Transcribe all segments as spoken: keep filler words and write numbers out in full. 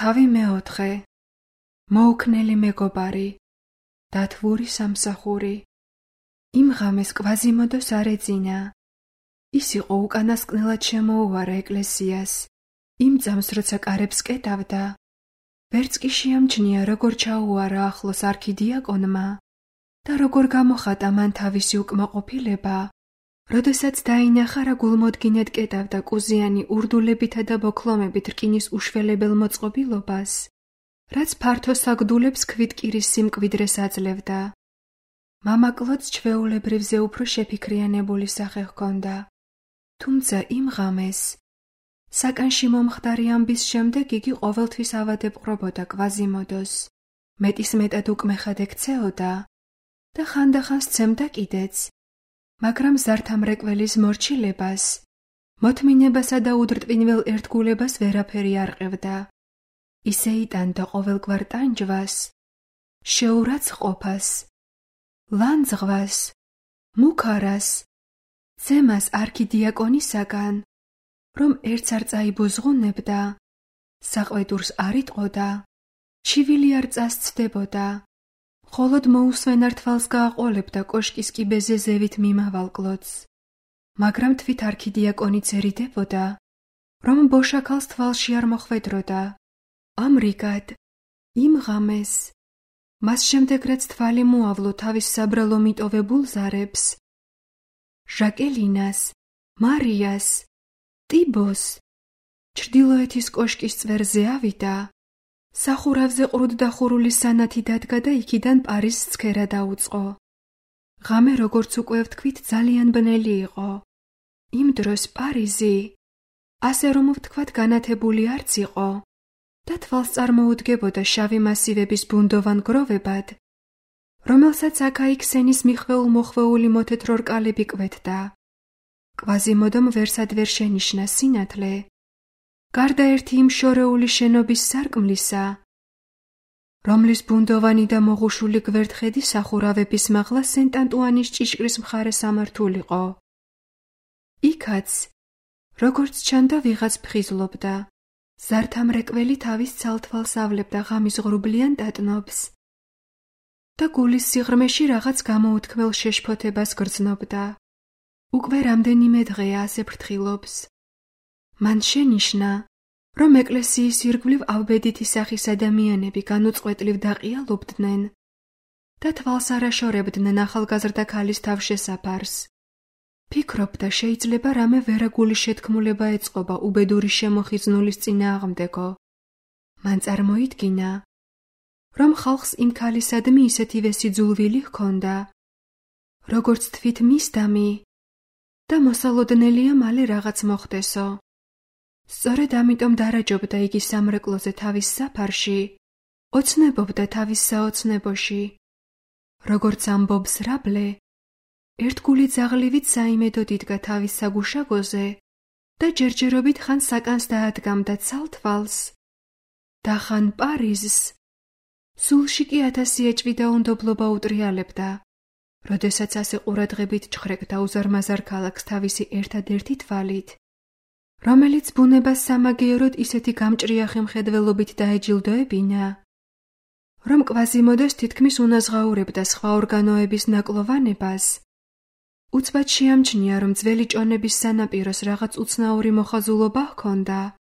თავი მეოთხე, მოუქნელი მეგობარი, დათვური სამსახური. იმ ღამეს კვაზიმოდოს არ ეძინა. ის იყო უკანასკნელად შემოუვარა ეკლესიას. იმ წამს, როცა კარებს კეტავდა, ვერც კი შეამჩნია, როგორ ჩაუარა ახლოს არქიდიაკონმა და როგორ გამოხატა მან თავისი უკმაყოფილება, როდესაც დაინახა რა გულმოდგინედ კეტავდა კუზიანი ურდულებითა და ბოქლომებით რკინის უშველებელ მოწყობილობას, რაც ფართო საგდულებს ქვითკირის სიმკვიდრეს აძლევდა. მამა კლოდს ჩვეულებრივზე უფრო შეფიქრიანებული სახე ჰქონდა, თუმცა იმ ღამეს, საკანში მომხდარი ამბის შემდეგ იგი ყოველთვის ავადებყრობოდა კვაზიმოდოს, მეტისმეტად უკმეხად ექცეოდა და ხანდახან სცემდა კიდეც, მაგრამ ზართამრეკველის მორჩილებას, მოთმინებასა და უდრტვინვალ ერთგულებას ვერაფერი არ ყევდა. ისე იტანდა ყოველგვარ ტანჯვას, შეურაც ყოფას, ლანძღვას, მუქარას, ძემას არქიდიაკონისაგან, რომ ერთს არ წაიბუზღუნებდა, საყვედურს არ იტყოდა, ჩივილი არ წასცდებოდა, მხოლოდ მოუსვენარ თვალს გააყოლებდა კოშკის კიბეზე ზევით მიმავალ კლოდს. მაგრამ თვით არქიდიაკონიც ერიდებოდა, რომ ბოშაქალს თვალში არ მოხვედროდა. ამრიგად, იმ ღამეს, მას შემდეგ რაც თვალი მოავლო თავის საბრალო მიტოვებულ ზარებს, ჟაკელინას, მარიას, ტიბოს, ჩრდილოეთის კოშკის წვერზე ავიდა, სახურავზე ყრუდდახურული სანათი დადგა და იქიდან პარიზს ცქერა დაუწყო. ღამე, როგორც უკვე ვთქვით, ძალიან ბნელი იყო. იმ დროს პარიზი, ასე რომ ვთქვათ, განათებული არც იყო და თვალს წარმოუდგებოდა შავი მასივების ბუნდოვან გროვებად, რომელსაც აქა-იქ სენის მიხვეულ მოხვეული მოთეთრო რკალები კვეთდა. კვაზიმოდომ ვერსად ვერ შენიშნა სინათლე, გარდა ერთი იმ შორეული შენობის სარკმლისა, რომლის ბუნდოვანი და მოღუშული გვერდხედი სახურავების მაღლა სენტ-ანტუანის ჭიშკრის მხარეს ამართულიყო. იქაც, როგორც ჩანდა, ვიღაც ფხიზლობდა. ზართამრეკველი თავის ცალთვალს ავლებდა ღამის ღრუბლიან დატნობს და გულის სიღრმეში რაღაც გამოუთქმელ შეშფოთებას გრძნობდა. უკვე რამდენიმე დღეა ასე ფრთხილობს. მან შენიშნა, რომ ეკლესიის ირგვლივ ავბედითი სახის ადამიანები განუწყვეტლივ დაყიალობდნენ და თვალს არ აშორებდნენ ახალგაზრდა ქალის თავშესაფარს. ფიქრობდა, შეიძლება რამე ვერაგული შეთქმულება ეწყობა უბედური შემოხიზნულის წინააღმდეგო. მან წარმოიდგინა, რომ ხალხს იმ ქალისადმი ისეთივე სიძულვილი ჰქონდა, როგორც თვით მისდამი და მოსალოდნელია მალე რაღაც მოხდესო. სწორედ ამიტომ დარაჯობდა იგი სამრეკლოზე თავის საფარში, ოცნებობდა თავის საოცნებოში. როგორც ამბობს რაბლე, ერთგული ძაღლივით საიმედოდ იდგა თავის საგუშაგოზე და ჯერჯერობით ხან საკანს დაადგამდა ცალთვალს და ხან პარიზს, სულში კი ათასი ეჭვი და უნდობლობა უტრიალებდა, როდესაც ასე ყურადღებით ჩხრეკდა უზარმაზარ ქალაქს თავისი ერთადერთი თვალით, რომელიც ბუნებას სამაგიეროდ ისეთი გამჭრიახი მხედველობით დაეჯილდოებინა, რომ კვაზიმოდოს თითქმის უნაზღაურებდა სხვა ორგანოების ნაკლოვანებას. უცბად შეამჩნია, რომ ძველი ჭონების სანაპიროს რაღაც უცნაური მოხაზულობა ჰქონდა.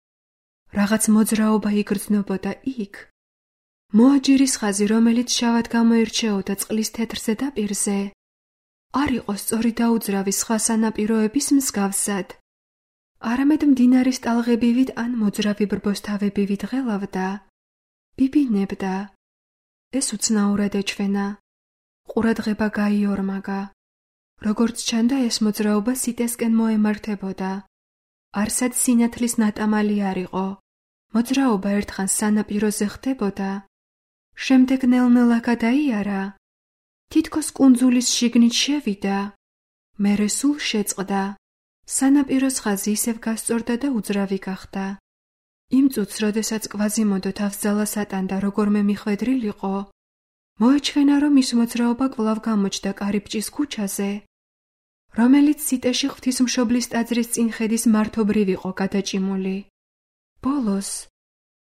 რაღაც მოძრაობა იგრძნობოდა იქ. მოაჯირის ხაზი, რომელიც შავად გამოირჩეოდა წყლის თეთრ ზედაპირზე, არ იყო სწორი და უძრავი სხვა სანაპიროების მსგავსად, არამედ მდინარის ტალღებივით ან მოძრავი ბრბოსთავებივით ღელავდა, ბიბინებდა. ეს უცნაურად ეჩვენა. ყურადღება გაიორმაგა. როგორც ჩანდა, ეს მოძრაობა სიტესკენ მოემართებოდა. არსად სინათლის ნატამალი არ იყო. მოძრაობა ერთხან სანაპიროზე ხდებოდა, შემდეგ ნელ-ნელა გადაიარა, თითქოს კუნძულის შიგნით შევიდა, მერე სულ შეწყდა, სანაპიროს ხაზი ისევ გასწორდა და უძრავი გახდა. იმ წუთს, როდესაც კვაზიმოდო თავს ძალას ატანდა როგორმე მიხვედრილიყო, მოეჩვენა, რომ ის მოძრაობა კვლავ გამოჩნდა კარიბჭის ქუჩაზე, რომელიც სიტეში ღვთისმშობლის ტაძრის წინ ხედის მართობრივ იყო გადაჭიმული. ბოლოს,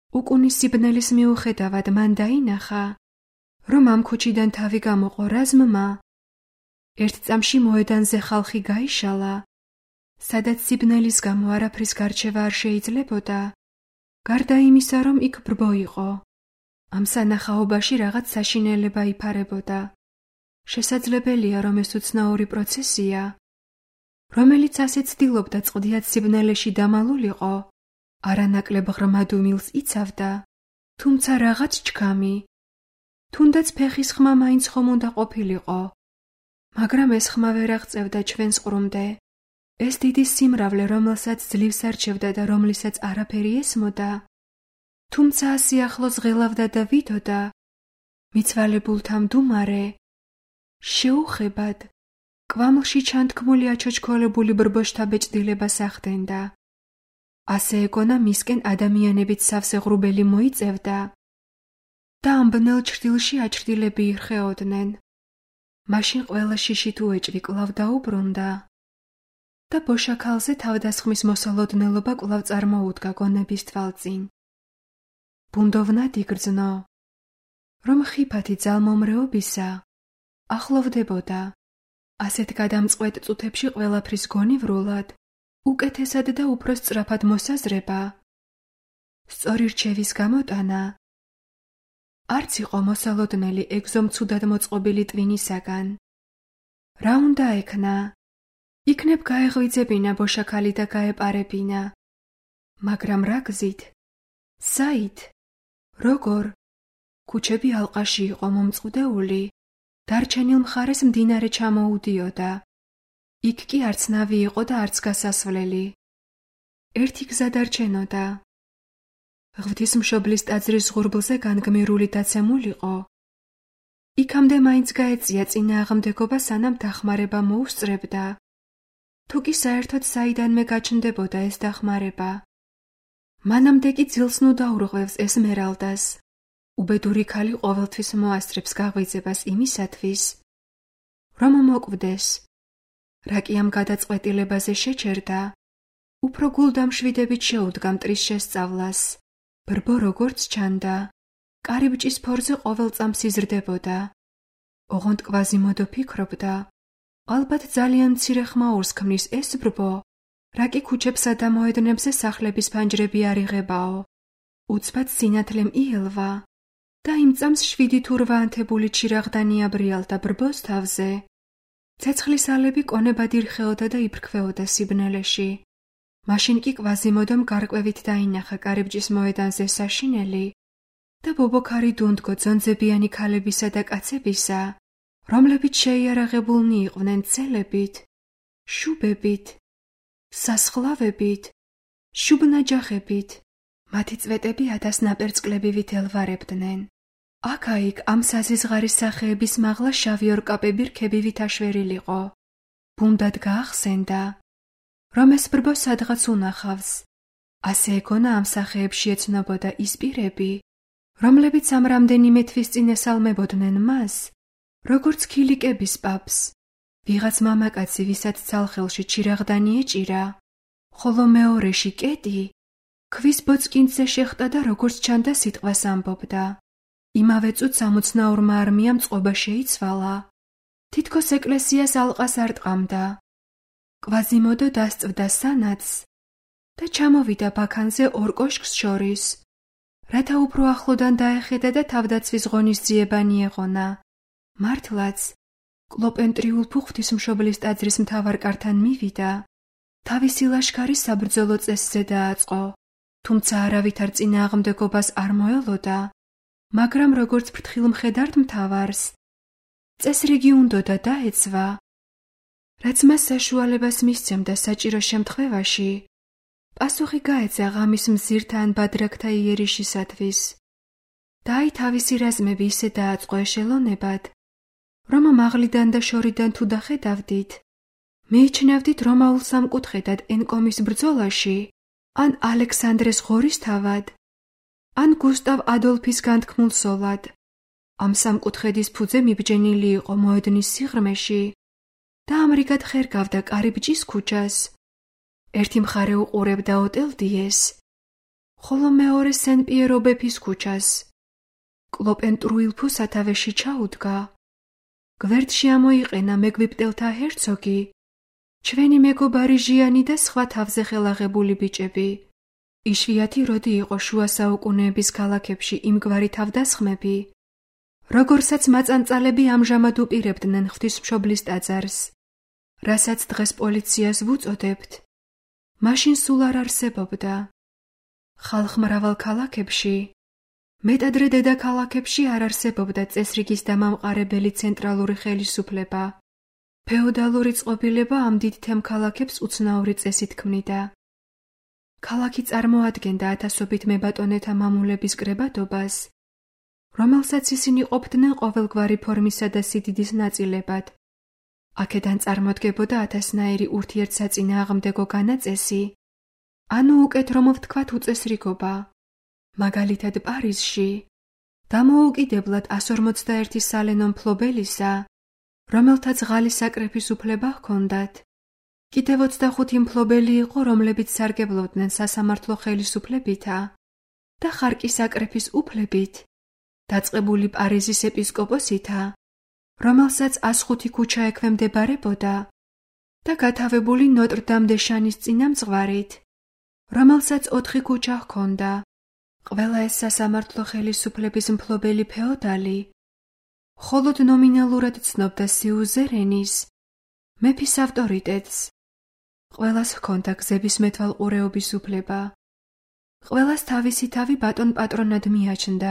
უკუნის სიბნელის მიუხედავად მან დაინახა, რომ ამ ქუჩიდან თავი გამოყო რაზმმა. ერთ წამში მოედანზე ხალხი გაიშალა, სადაც სიბნელის გამო არაფრის გარჩევა არ შეიძლებოდა, გარდა იმისა, რომ იქ ბრბო იყო. ამ სანახაობაში რაღაც საშინელება იფარებოდა. შესაძლებელია, რომ ეს უცნაური პროცესია, რომელიც ასე ცდილობდა წყდიად სიბნელეში დამალულიყო, არანაკლებ ღრმა დუმილს იცავდა, თუმცა რაღაც ჩქამი, თუნდაც ფეხის ხმა მაინც ხომ უნდა ყოფილიყო, მაგრამ ეს ხმა ვერ აღწევდა ჩვენს ყრუმდე. ეს დიდი სიმრავლე, რომელსაც ძლივს არჩევდა და რომლისაც არაფერი ესმოდა, თუმცა ასე ახლოს ღელავდა და ვითოდა, მიცვალებულთა მდუმარე, შეუხებად, კვამლში ჩანთქმული აჩოჩქოლებული ბრბოშთა ბეჭდილებას ახდენდა. ასე ეგონა მისკენ ადამიანებით სავსე ღრუბელი მოიწევდა და ამ ბნელ ჩრდილში აჩრდილები ირხეოდნენ. მაშინ ყველა შიში თუ ეჭვი კვლავ დაუბრუნდა და ბოშაქალზე თავდასხმის მოსალოდნელობა კვლავ წარმოუდგა გონების თვალწინ. ბუნდოვნად იგრძნო, რომ ხიფათი ძალმომრეობისა ახლოვდებოდა. ასეთ გადამწყვეტ წუთებში ყველაფრის გონივრულად, უკეთესად და უფრო სწრაფად მოსაზრება, სწორი რჩევის გამოტანა, არც იყო მოსალოდნელი ეგზომ ცუდად მოწყობილი ტვინისაგან. რა უნდა ექნა? იქნებ გაეღვიძებინა ბოშაქალი და გაეპარებინა. მაგრამ რა გზით? საით? როგორ? ქუჩები ალყაში იყო მომწყვდეული, დარჩენილ მხარეს მდინარე ჩამოუდიოდა. იქ კი არც ნავი იყო და არც გასასვლელი. ერთი გზა დარჩენოდა. ღვთისმშობლის ტაძრის ღურბლზე განგმირული დაცემულიყო. იქამდე მაინც გაეწია წინააღმდეგობა, სანამ დახმარება მოუსწრებდა. თუ კი საერთოდ საიდანმე გაჩნდებოდა ეს დახმარება. მანამდე კი ძილს ნუ დაურღვევს ესმერალდას. უბედური ქალი ყოველთვის მოასწრებს გაღვიძებას იმისათვის, რომ მოკვდეს. რა კი ამ გადაწყვეტილებაზე შეჩერდა, უფრო გულდამშვიდებით შეუდგა მტრის შესწავლას. ბრბო როგორც ჩანდა, კარიბჭის ფორზე ყოველ წამს იზრდებოდა. ოღონდ კვაზიმოდო ფიქრობდა, ალბათ ძალიან მცირე ხმაურს ქმნის ეს ბრბო, რა კი ქუჩებსა და მოედნებზე სახლების ფანჯრები არ იღებაო. უცბად სინათლემ იელვა და იმ წამს შვიდი თუ რვა ანთებული ჩირაღდანი აბრიალდა ბრბოს თავზე. ცეცხლის ალები კონებად ირხეოდა და იფრქვეოდა სიბნელეში. მაშინ კი კვაზიმოდომ გარკვევით დაინახა კარიბჭის მოედანზე საშინელი და ბობოქარი დუნდგო ძონძებიანი ქალებისა და კაცებისა, რომლებიც შეიარაღებულნი იყვნენ ცელებით, შუბებით, სასხლავებით, შუბნაჯახებით. მათი წვეტები ათას ნაპერწკლებივით ელვარებდნენ. აქა-იქ ამ საზიზღარის სახეების მაღლა შავი ორკაპები რქებივით აშვერილიყო. ბუნდად გაახსენდა, რომ ეს ბრბო სადღაც უნახავს. ასე ეგონა ამ სახეებში ეცნობოდა ის პირები, რომლებიც ამ რამდენიმე თვის წინ ესალმებოდნენ მას, როგორც ქილიკების პაპს, ვიღაც მამაკაცი, ვისაც ცალხელში ჩირაღდანი ეჭირა, ხოლო მეორეში კეტი ქვის ბოწკინძზე შეხტა და როგორც ჩანდა სიტყვას ამბობდა. იმავე წუთს ამოცნაურმა არმიამ წყობა შეიცვალა. თითქოს ეკლესიას ალყას არ ტყამდა. კვაზიმოდო დასწვდა სანაცს და ჩამოვიდა ბაქანზე ორ კოშკს შორის, რათა უფრო ახლოდან დაეხედა და თავდაცვის ღონისძიება მიეღონა. მართლაც, კლოპენტრიულ ღვთისმშობლის ტაძრის მთავარკართან მივიდა, თავისი ლაშქარი საბრძოლო წესზე დააწყო, თუმცა არავითარ წინააღმდეგობას არ მოელოდა, მაგრამ როგორც ფრთხილ მხედართ მთავარს, წესრიგი უნდოდა დაეცვა, რაც მას საშუალებას მისცემდა საჭირო შემთხვევაში პასუხი გაეცა ღამის მზირთა ან ბადრაგთა იერიშისათვის. და აი თავისი რაზმები ისე დააწყო ეშელონებად, რომ მაღლიდან და შორიდან თუ დახედავდით, მიიჩნევდით რომაულ სამკუთხედად ენკომის ბრძოლაში, ან ალექსანდრეს ღორისთავად, ან გუსტავ ადოლფის განთქმულ სოლად. ამ სამკუთხედის ფუძე მიბჯენილი იყო მოედნის სიღრმეში და ამრიგად ხერგავდა კარიბჭის ქუჩას. ერთი მხარე უყურებდა ოტელ დიეს, ხოლო მეორე სენ-პიერო ბეფის ქუჩას. კლოპენტრუილფუ სათავეში ჩაუდგა. გვერდში ამოიყენა მეგვიპტელთა ჰერცოგი, ჩვენი მეგობარი ჟიანი და სხვა თავზე ხელაღებული ბიჭები. იშვიათი როდი იყო შუა საუკუნეების ქალაქებში იმგვარი თავდასხმები, როგორცაც მაწანწალები ამჟამად უპირებდნენ ღვთისმშობლის ტაძარს, რასაც დღეს პოლიციას ვუწოდებთ, მაშინ სულ არ არსებობდა. ხალხმრავალ ქალაქებში, მეტადრე დედაქალაქებში არ არსებობდა წესრიგის დამამყარებელი ცენტრალური ხელისუფლება. ფეოდალური წყობილება ამ დიდ თემ ქალაქებს უცნაური წესით ქმნიდა. ქალაქი წარმოადგენდა ათასობით მებატონეთა მამულების კრებადობას, რომელსაც ისინი ყოფდნენ ყოველგვარი ფორმისა და სიდიდის ნაწილებად. აქედან წარმოდგებოდა ათასნაირი ურთიერთსაწინააღმდეგო განაწესი, ანუ უკეთ რომ ვთქვათ უწესრიგობა. მაგალითად პარიზში, დამოუკიდებლად ას ორმოცდაერთი სალენო მფლობელისა, რომელთაც ღალის საკრეფის უფლება ჰქონდათ. კიდევ ოცდახუთი მფლობელი იყო, რომლებიც სარგებლობდნენ სასამართლო ხელისუფლებითა და ხარკის საკრეფის უფლებით, დაწყებული პარიზის ეპისკოპოსითა, რომელსაც ას ხუთი ქუჩა ექვემდებარებოდა და გათავებული ნოტრ-დამ-დე-შანის წინამძღვარით, რომელსაც ოთხი ქუჩა ჰქონდა. ყველა ეს სასამართლო ხელისუფლების მფლობელი ფეოდალი მხოლოდ ნომინალურად ცნობდა სიუზერენის, მეფის ავტორიტეტს. ყველას ჰქონდა გზების მეთვალყურეობის უფლება. ყველას თავისი თავი ბატონ პატრონად მიაჩნდა.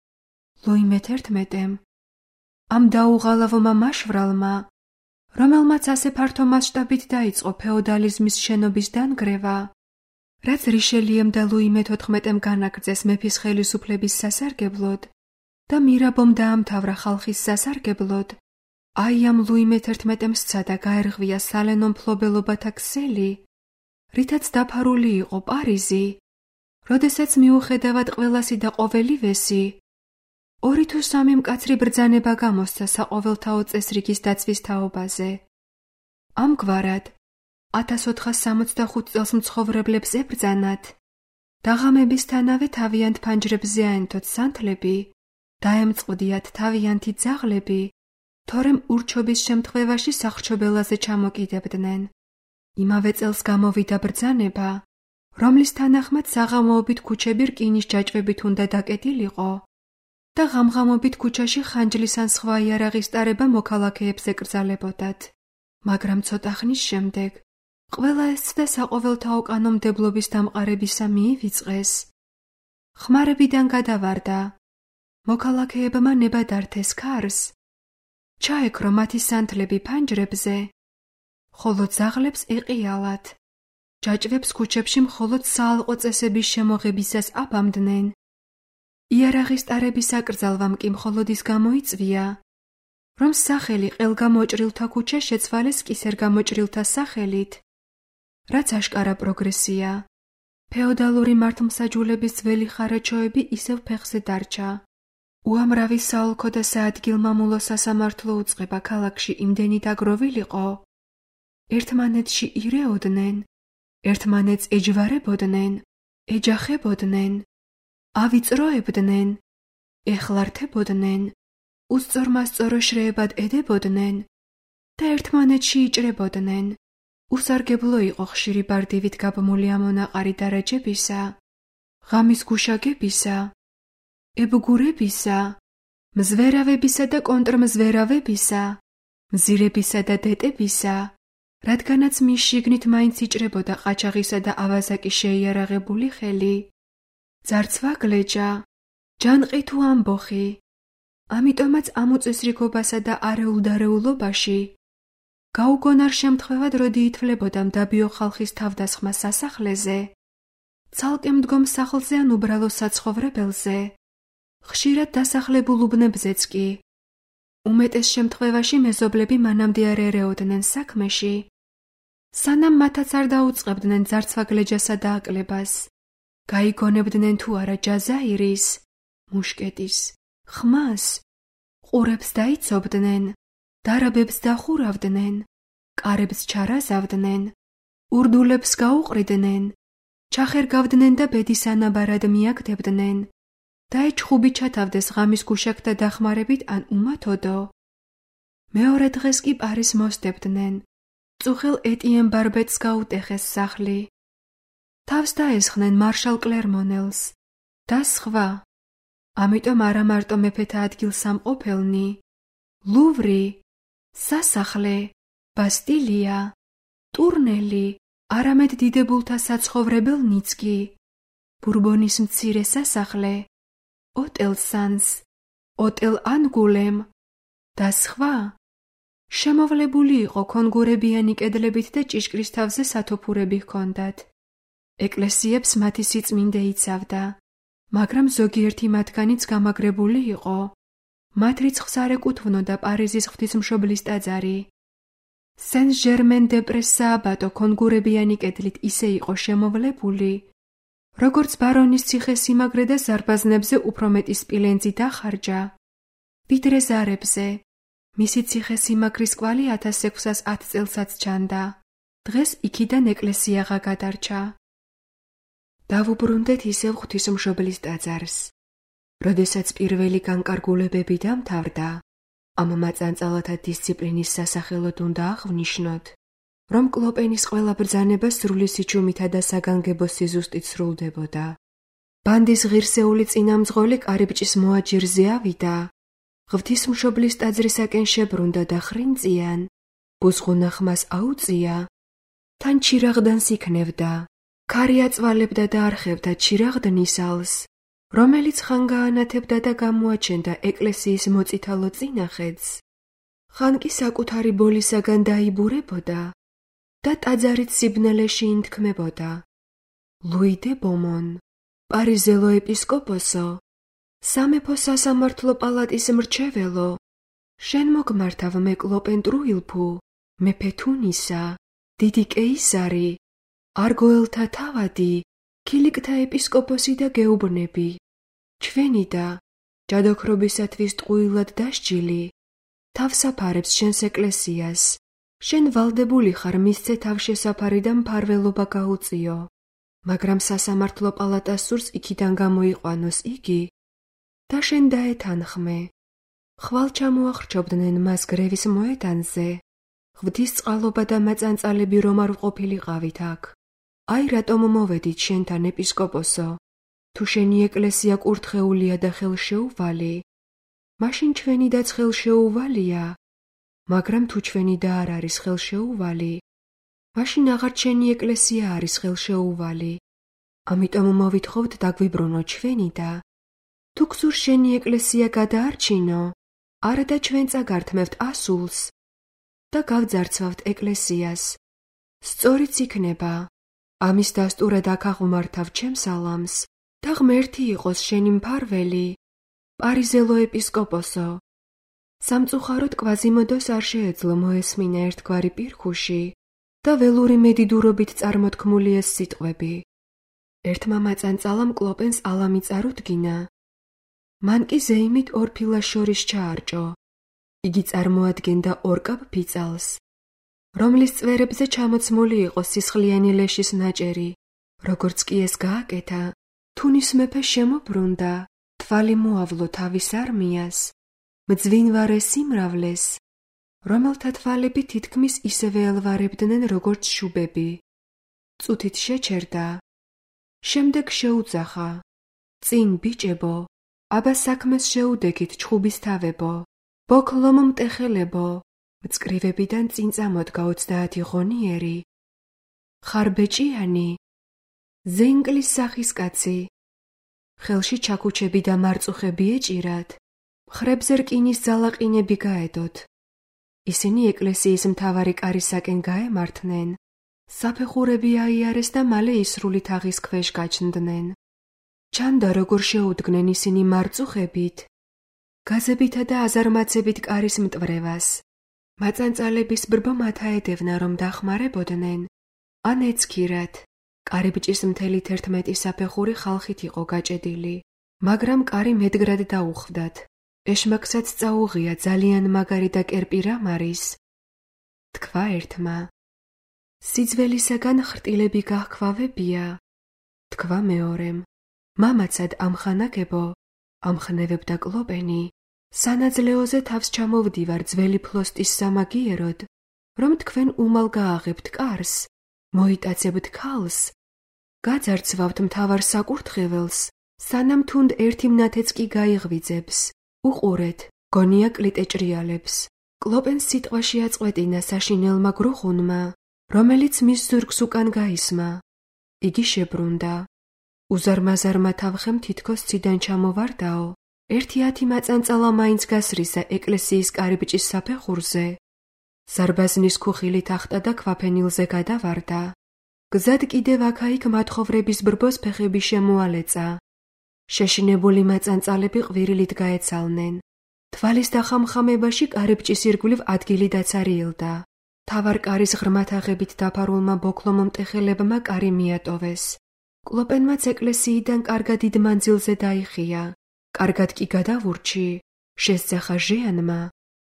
ლუი მეთერთმეტემ, ამ დაუღალავმა მაშვრალმა, რომელმაც ასე ფართო მასშტაბით დაიწყო ფეოდალიზმის შენობის დანგრევა, რაც რიშელიემ და ლუი მეთოთხმეტემ განაგრძეს მეფის ხელისუფლების სასარგებლოდ და მირაბომ დაამთავრა ხალხის სასარგებლოდ, აი ამ ლუი მეთერთმეტემ სცადა გაერღვია სალენო მფლობელობათა ქსელი, რითაც დაფარული იყო პარიზი, როდესაც მიუხედავად ყველასი და ყოველივესი, ორი თუ სამი მკაცრი ბრძანება გამოსცა საყოველთაო წესრიგის დაცვის თაობაზე. ამგვარად, ათას ოთხას სამოცდახუთ წელს მცხოვრებლებს ებრძანათ, დაღამებისთანავე თავიანთ ფანჯრებზე აენთოთ სანთლები, დაემწყვდიათ თავიანთი ძაღლები, თორემ ურჩობის შემთხვევაში სახრჩობელაზე ჩამოკიდებდნენ. იმავე წელს გამოვიდა ბრძანება, რომლის თანახმად საღამოობით ქუჩები რკინის ჯაჭვებით უნდა დაკეტილიყო და ღამღამობით ქუჩაში ხანჯლის ან სხვა იარაღის ტარება მოქალაქეებს ეკრძალებოდათ. მაგრამ ცოტა ხნის შემდეგ ყველა ეს ცდა საყოველთაო კანონმდებლობის დამყარებისა მიივიწყეს. ხმარებიდან გადავარდა. მოქალაქეებმა ნება დართეს ქარს, ჩაეკრო მათი სანთლები ფანჯრებზე, ხოლო ძაღლებს ეყიალათ. ჯაჭვებს ქუჩებში მხოლოდ საალყო წესების შემოღებისას აბამდნენ. იარაღის ტარების აკრძალვამ კი მხოლოდ ის გამოიწვია, რომ სახელი ყელგამოჭრილთა ქუჩა შეცვალეს კისერგამოჭრილთა სახელით, რაც აშკარა პროგრესია. ფეოდალური მართლმსაჯულების ძველი ხარაჩოები ისევ ფეხზე დარჩა. უამრავი საოლქო და საადგილმამულო სასამართლო უწყება ქალაქში იმდენი დაგროვილიყო, ერთმანეთში ირეოდნენ, ერთმანეთს ეჯვარებოდნენ, ეჯახებოდნენ, ავიწროებდნენ, ეხლართებოდნენ, უსწორმასწორო შრეებად ედებოდნენ და ერთმანეთში იჭრებოდნენ. უსარგებლო იყო ხშირი ბარდივით გაბმული ამონაყარი დარაჯებისა, ღამის გუშაგებისა, ებგურებისა, მზვერავებისა და კონტრმზვერავებისა, მზირებისა და დეტებისა, რადგანაც მის შიგნით მაინც იჭრებოდა ყაჩაღისა და ავაზაკის შეიარაღებული ხელი, ძარცვა გლეჯა, ჯანყი თუ ამბოხი. ამიტომაც ამ უწესრიგობასა და არეულდარეულობაში გაუგონარ შემთხვევად როდი ითვლებოდა მდაბიო ხალხის თავდასხმა სასახლეზე, ცალკე მდგომ სახლზე ან უბრალო საცხოვრებელზე, ხშირად დასახლებულ უბნებზეც კი. უმეტეს შემთხვევაში მეზობლები მანამდე არ ერეოდნენ საქმეში, სანამ მათაც არ დაუწყებდნენ ძარცვა გლეჯასა და აკლებას. გაიგონებდნენ თუ არა ჯაზაირის, მუშკეტის, ხმას, ყურებს დაიცობდნენ, დარაბებს დახურავდნენ, კარებს ჩარაზავდნენ, ურდულებს გაუყრიდნენ ჩახერგავდნენ და ბედის ანაბარად მიაგდებდნენ და ეჩხუბი ჩათავდეს ღამის გუშაკთა დახმარებით ან უმათოდო. მეორე დღეს კი პარის მოსდებდნენ. წუხელ ეტიენ ბარბეტს გაუტეხეს სახლი. თავს დაესხნენ მარშალ კლერმონელს და სხვა. ამიტომ არა მარტო მეფეთა ადგილსამყოფელნი, ლუვრი, სასახლე, ბასტილია, ტურნელი, არამედ დიდებულთა საცხოვრებელნიც კი, ბურბონის მცირე სასახლე, ოტელ სანს, ოტელ ანგულემ და სხვა შემოვლებული იყო კონგურებიანი კედლებით და ჭიშკრის თავზე სათოფურები ჰქონდათ. ეკლესიებს მათი სიწმინდე იცავდა, მაგრამ ზოგიერთი მათგანიც გამაგრებული იყო. მათ რიცხვს არ ეკუთვნოდა პარიზის ღვთისმშობლის ტაძარი. სენ-ჟერმენ-დე-პრეს სააბატო კონგურებიანი კედლით ისე იყო შემოვლებული, როგორც ბარონის ციხე-სიმაგრე და ზარბაზნებზე უფრო მეტი სპილენძი დახარჯა, ვიდრე ზარებზე. მისი ციხე-სიმაგრის კვალი ათას ექვსას ათ წელსაც ჩანდა. დღეს იქიდან ეკლესიაღა გადარჩა. დავუბრუნდეთ ისევ ღვთისმშობლის ტაძარს. როდესაც პირველი განკარგულებები დამთავრდა, ამ მაწანწალათა დისციპლინის სასახელოდ უნდა აღვნიშნოთ, რომ კლოპენის ყველა ბრძანება სრული სიჩუმითა და საგანგებო სიზუსტით სრულდებოდა. ბანდის ღირსეული წინამძღოლი კარიბჭის მოაჯირზე ავიდა, ღვთისმშობლის ტაძრისაკენ შებრუნდა და ხრინწიან, ბუზღუნახმას აუწია, თან ჩირაღდანს იქნევდა, ქარი აწვალებდა და არხევდა ჩირაღდნისალს, რომელიც ხან გაანათებდა და გამოაჩენდა ეკლესიის მოწითალო წინახედს, ხან კი საკუთარი ბოლისაგან დაიბურებოდა და ტაძარით სიბნელეში ინთქმებოდა. ლუი დე ბომონ, პარიზელო ეპისკოპოსო, სამეფო სასამართლო პალატის მრჩეველო, შენ მოგმართავ მე კლოპენ ტრუილფუ, მეფე თუნისა, დიდი კეისარი, არგოელთა თავადი, ქილიკთა ეპისკოპოსი და გეუბნები, ჩვენი და ჯადოქრობისათვის ტყუილად დასჯილი, თავსაფარებს შენს ეკლესიას, შენ ვალდებული ხარ მისცე თავშესაფარი და მფარველობა გაუწიო, მაგრამ სასამართლო პალატას სურს იქიდან გამოიყვანოს იგი და შენ დაეთანხმე. ხვალ ჩამოახრჩობდნენ მას გრევის მოედანზე, ღვთისწყალობა და მაწანწალები რომ არ ვყოფილიყავით აქ. აი რატომ მოვედით შენთან ეპისკოპოსო, თუ შენი ეკლესია კურთხეულია და ხელშეუვალი, მაშინ ჩვენიდაც ხელშეუვალია, მაგრამ თუ ჩვენი და არ არის ხელშეუვალი, მაშინ აღარ შენი ეკლესია არის ხელშეუვალი. ამიტომ მოვითხოვთ დაგვიბრუნო ჩვენი და თუ გსურს შენი ეკლესია გადაარჩინო, არა და ჩვენ წაგართმევთ ასულს და გავძარცვავთ ეკლესიას. სწორიც იქნება. ამის დასტურად აქ აღუმართავ ჩემს ალამს და ღმერთი იყოს შენი მფარველი, პარიზელო ეპისკოპოსო. სამწუხაროდ კვაზიმოდოს არ შეეძლო მოესმინა ერთგვარი პირქუში და ველური მედიდურობით წარმოთქმული ეს სიტყვები. ერთმა მაწანწალამ კლოპენს ალამი წარუდგინა. მან კი ზეიმით ორ ფილას შორის ჩაარჭო. იგი წარმოადგენდა ორკაპ ფიცალს, რომლის წვერებზე ჩამოცმული იყო სისხლიანი ლეშის ნაჭერი. როგორც კი ეს გააკეთა, თუნის მეფე შემობრუნდა, თვალი მოავლო თავის არმიას, მძვინვარე სიმრავლეს, რომელთა თვალები თითქმის ისევე ელვარებდნენ როგორც შუბები. წუთით შეჩერდა. შემდეგ შეუძახა. წინ ბიჭებო, აბა საქმეს შეუდექით ჩხუბის თავებო, ბოქლომ მტეხელებო, მწკრივებიდან წინ წამოდგა ოცდაათი ღონიერი. ხარბეჭიანი, ზენკლის სახის კაცი, ხელში ჩაქუჩები და მარწუხები ეჭირათ, მხრებზე რკინის ძალაყინები გაედოთ. ისინი ეკლესიის მთავარი კარისაკენ გაემართნენ, საფეხურები აიარეს და მალე ისრული თაღის ქვეშ გაჩნდნენ. ჩანდა როგორ შეუდგნენ ისინი მარწუხებით, გაზებითა და აზარმაცებით კარის მტვრევას. მაწანწალების ბრბო მათ აედევნა რომ დახმარებოდნენ, ან ეცქირათ. კარიბჭის მთელი თერთმეტი საფეხური ხალხით იყო გაჭედილი, მაგრამ კარი მედგრად დაუხვდათ. ეშმაკსაც წაუღია ძალიან მაგარი და კერპი რამ არის? თქვა ერთმა. სიძველისაგან ხრტილები გაჰქვავებია, თქვა მეორემ. მამაცად ამხანაგებო, ამხნევებდა კლოპენი, სანაძლეოზე თავს ჩამოვდივარ ძველი ფლოსტის სამაგიეროდ, რომ თქვენ უმალ გააღებთ კარს, მოიტაცებთ ქალს, გაძარცვავთ მთავარ საკურთხეველს, სანამ თუნდ ერთი მნათეც კი გაიღვიძებს. უყურეთ, გონია კლიტეჭრიალებს. კლოპენს სიტყვაში აწყვეტინა საშინელმა გრუხუნმა, რომელიც მის ზურგს უკან გაისმა. იგი შებრუნდა. უზარმაზარმა თავხემ თითქოს ციდან ჩამოვარდაო, ერთი ათი მაწანწალა მაინც გასრისა ეკლესიის კარიბჭის საფეხურზე. ზარბაზნის ქუხილი თახტა და ქვაფენილზე გადავარდა. გზად კიდევ აქა-იქ მათხოვრების ბრბოს ფეხები შემოალეწა. შეშინებული მაწანწალები ყვირილით გაეცალნენ. თვალის დახამხამებაში კარიბჭის ირგვლივ ადგილი დაცარიელდა. თავარ კარის ღრმად აღებით დაფარულმა ბოქლო მომტეხელებმა კარი მიატოვეს. კლოპენმაც ეკლესიიდან კარგად დიდ მანძილზე დაიხია. კარგად კი გადავურჩი, შესძახა ჟიანმა.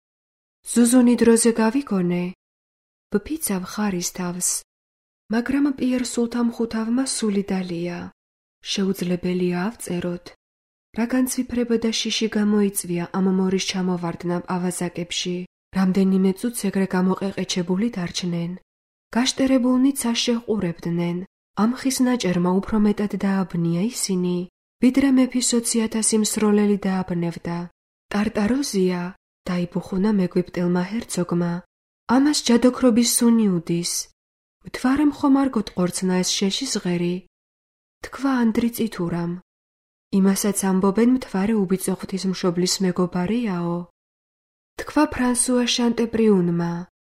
ზუზუნი დროზე გავიგონე. ბფიცავ ხარის თავს. მაგრამ პიერ სულთამხუთავმა სული დალია. შეუძლებელია ავწეროთ. რა განცვიფრება და შიში გამოიწვია ამ მორის ჩამოვარდნამ ავაზაკებში. რამდენიმე წუთს ეგრე გამოყეყეჩებული დარჩნენ. გაშტერებულნი ცაში ყურებდნენ. ამ ხის ნაჭერმა უფრო მეტად დააბნია ისინი, ვიდრე მეფის ოცი-ათასი მსროლელი დააბნევდა. ტარტაროზია, დაიბუხუნა მეგვიპტელმა ჰერცოგმა. ამას ჯადოქრობის სუნი უდის. მთვარემ ხომ არ გოტყორცნა ეს შეშის ღერი? თქვა ანდრი წითურამ. იმასაც ამბობენ მთვარე უბიწო ღვთისმშობლის მეგობარიაო. თქვა ფრანსუა შანტეპრიუნმა.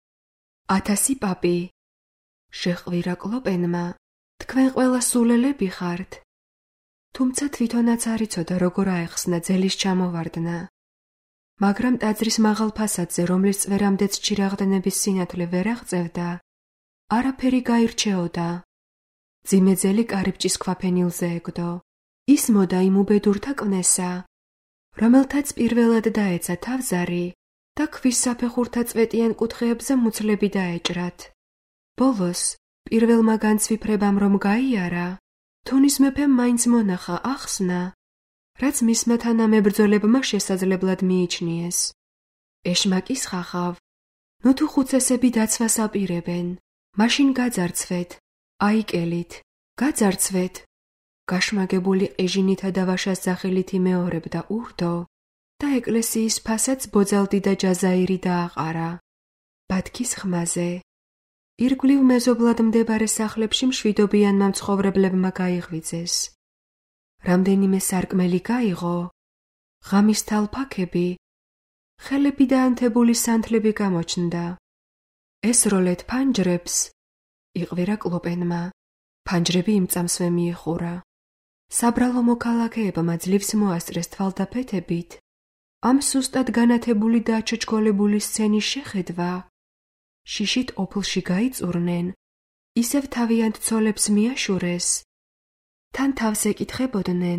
ათასი პაპი. შეჰყვირა კლოპენმა. თქვენ ყველა სულელები ხართ. თუმცა თვითონაც არ იცოდა როგორ აეხსნა ძელის ჩამოვარდნა. მაგრამ ტაძრის მაღალ ფასადზე, რომლის წვერამდეც ჩირაღდნების სინათლე ვერ აღწევდა, არაფერი გაირჩეოდა. მძიმე ძელი კარიბჭის ქვაფენილზე ეკდო. ისმოდა იმ უბედურთა კვნესა, რომელთაც პირველად დაეცა თავზარი და ქვის საფეხურთა წვეტიან კუთხეებზე მუცლები დაეჭრათ. ბოლოს, პირველმა განცვიფრებამ რომ გაიარა, თუნის მეფემ მაინც მონახა ახსნა, რაც მისმა თანამებრძოლებმა შესაძლებლად მიიჩნიეს. ეშმაკის ხახავ, ნუ თუ ხუცესები დაცვას აპირებენ, მაშინ გაძარცვეთ, აიკელით, გაძარცვეთ. გაშმაგებული ყეჟინითა და ვაშას სახელით იმეორებდა ურდო და ეკლესიის ფასადს ბოძალდი და ჯაზაირი დააყარა. ბათქის ხმაზე. ირგვლივ მეზობლად მდებარე სახლებში მშვიდობიანმა მცხოვრებლებმა გაიღვიძეს. რამდენიმე სარკმელი გაიღო, ღამის თალფაქები, ხელები და ანთებული სანთლები გამოჩნდა. ესროლეთ ფანჯრებს, იყვირა კლოპენმა. ფანჯრები იმ წამსვე მიეხურა. საბრალო მოქალაქეებმა ძლივს მოასწრეს თვალდაფეთებით. ამ სუსტად განათებული და აჩოჩქოლებული სცენის შეხედვა, შიშით ოფლში გაიწურნენ, ისევ თავიანთ ცოლებს მიაშურეს. თან თავს ეკითხებოდნენ.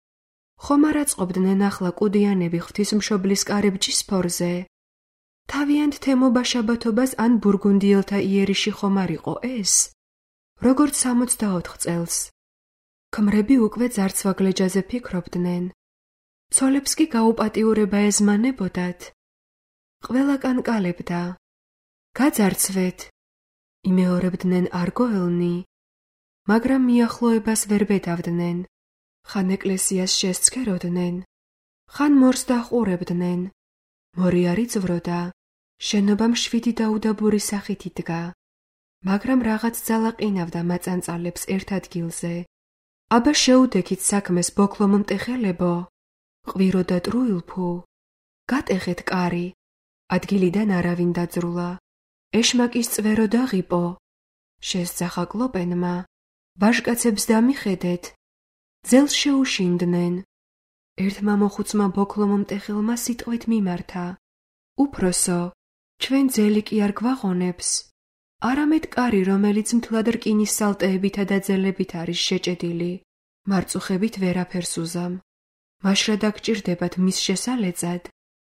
ხომ არ აწყობდნენ ახლა კუდიანები ღვთისმშობლის კარიბჭის ფორზე? თავიანთ თემობა შაბათობას ან ბურგუნდიელთა იერიში ხომ არ იყო ეს? როგორც სამოცდაოთხ წელს. ქმრები უკვე ძარცვაგლეჯაზე ფიქრობდნენ. ცოლებს კი გაუპატიურება ეზმანებოდათ. ყველა კანკალებდა. გაძარცვეთ, იმეორებდნენ არგოელნი, მაგრამ მიახლოებას ვერ ბედავდნენ. ხან ეკლესიას შესცქეროდნენ, ხან მორს დაჰყურებდნენ. მორი არ იწვროდა, შენობა მშვიდი და უდაბური სახით იდგა. მაგრამ რაღაც ძალა ყინავდა მაწანწალებს ერთ ადგილზე. აბა შეუდექით საქმეს ბოქლო მომტეხელებო, ყვირო და ტრუილფუ, გატეხეთ კარი, ადგილიდან არავინ დაძრულა. ეშმაკის წვერო დაღიპო, შესძახა კლოპენმა. ვაჟკაცებს დამიხედეთ, ძელს შეუშინდნენ. ერთმა მოხუცმა ბოქლო მომტეხელმა სიტყვით მიმართა. უფროსო, ჩვენ ძელი კი არ გვაღონებს. არამედ კარი, რომელიც მთლად რკინის სალტეებითა და ძელებით არის შეჭედილი, მარწუხებით ვერაფერს უზამ. მაშრა დაგჭირდებათ მის შესალეწად?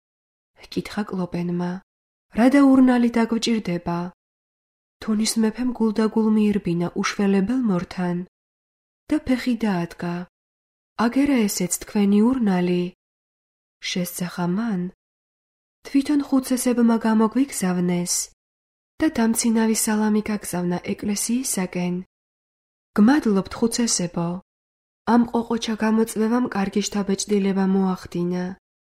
ჰკითხა კლოპენმა. რა და ურნალი დაგვჭირდება? თუნის მეფემ გულდაგულ მიირბინა უშველებელ მორთან. და ფეხი დაადგა. აგერა ესეც თქვენი ურნალი. შესძახა მან. თვითონ ხუცესებმა გამოგვიგზავნეს და დამცინავი სალამი გაგზავნა ეკლესიისაკენ. გმადლობთ ხუცესებო. ამ ყოყოჩა გამოწვევამ კარგი შთაბეჭდილება მოახდინა.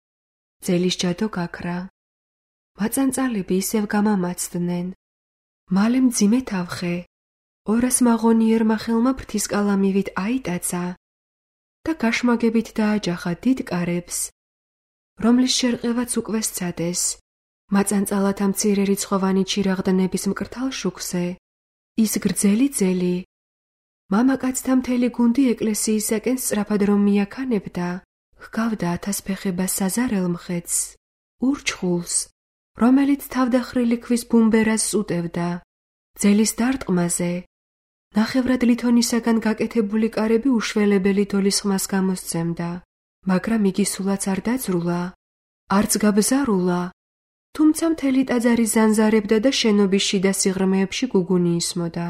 ძელის ჯადო გაქრა. მაწანწალები ისევ გამამაცდნენ. მალე მძიმე თავხე ორას მაღონიერმა ხელმა ფრთისკალამივით აიტაცა და გაშმაგებით დააჯახა დიდ კარებს, რომლის შერყევაც უკვე სცადეს. მაწანწალათა მცირე რიცხოვანი ჩირაღდნების მკრთალ შუქზე ის გრძელი ძელი მამაკაცთა მთელი გუნდი ეკლესიისაკენ სწრაფად რომ მიაქანებდა, ჰგავდა ათასფეხება საზარელ მხედს, ურჩხულს, რომელიც თავდახრილი ქვის ბუმბერას უტევდა. ძელის დარტყმაზე ნახევრად ლითონისაგან გაკეთებული კარები უშველებელი დოლის ხმას გამოსცემდა, მაგრამ იგი სულაც არ დაძრულა, არც გაბზარულა, თუმცა მთელი ტაძარი ზანზარებდა და შენობის შიდა სიღრმეებში გუგუნი ისმოდა.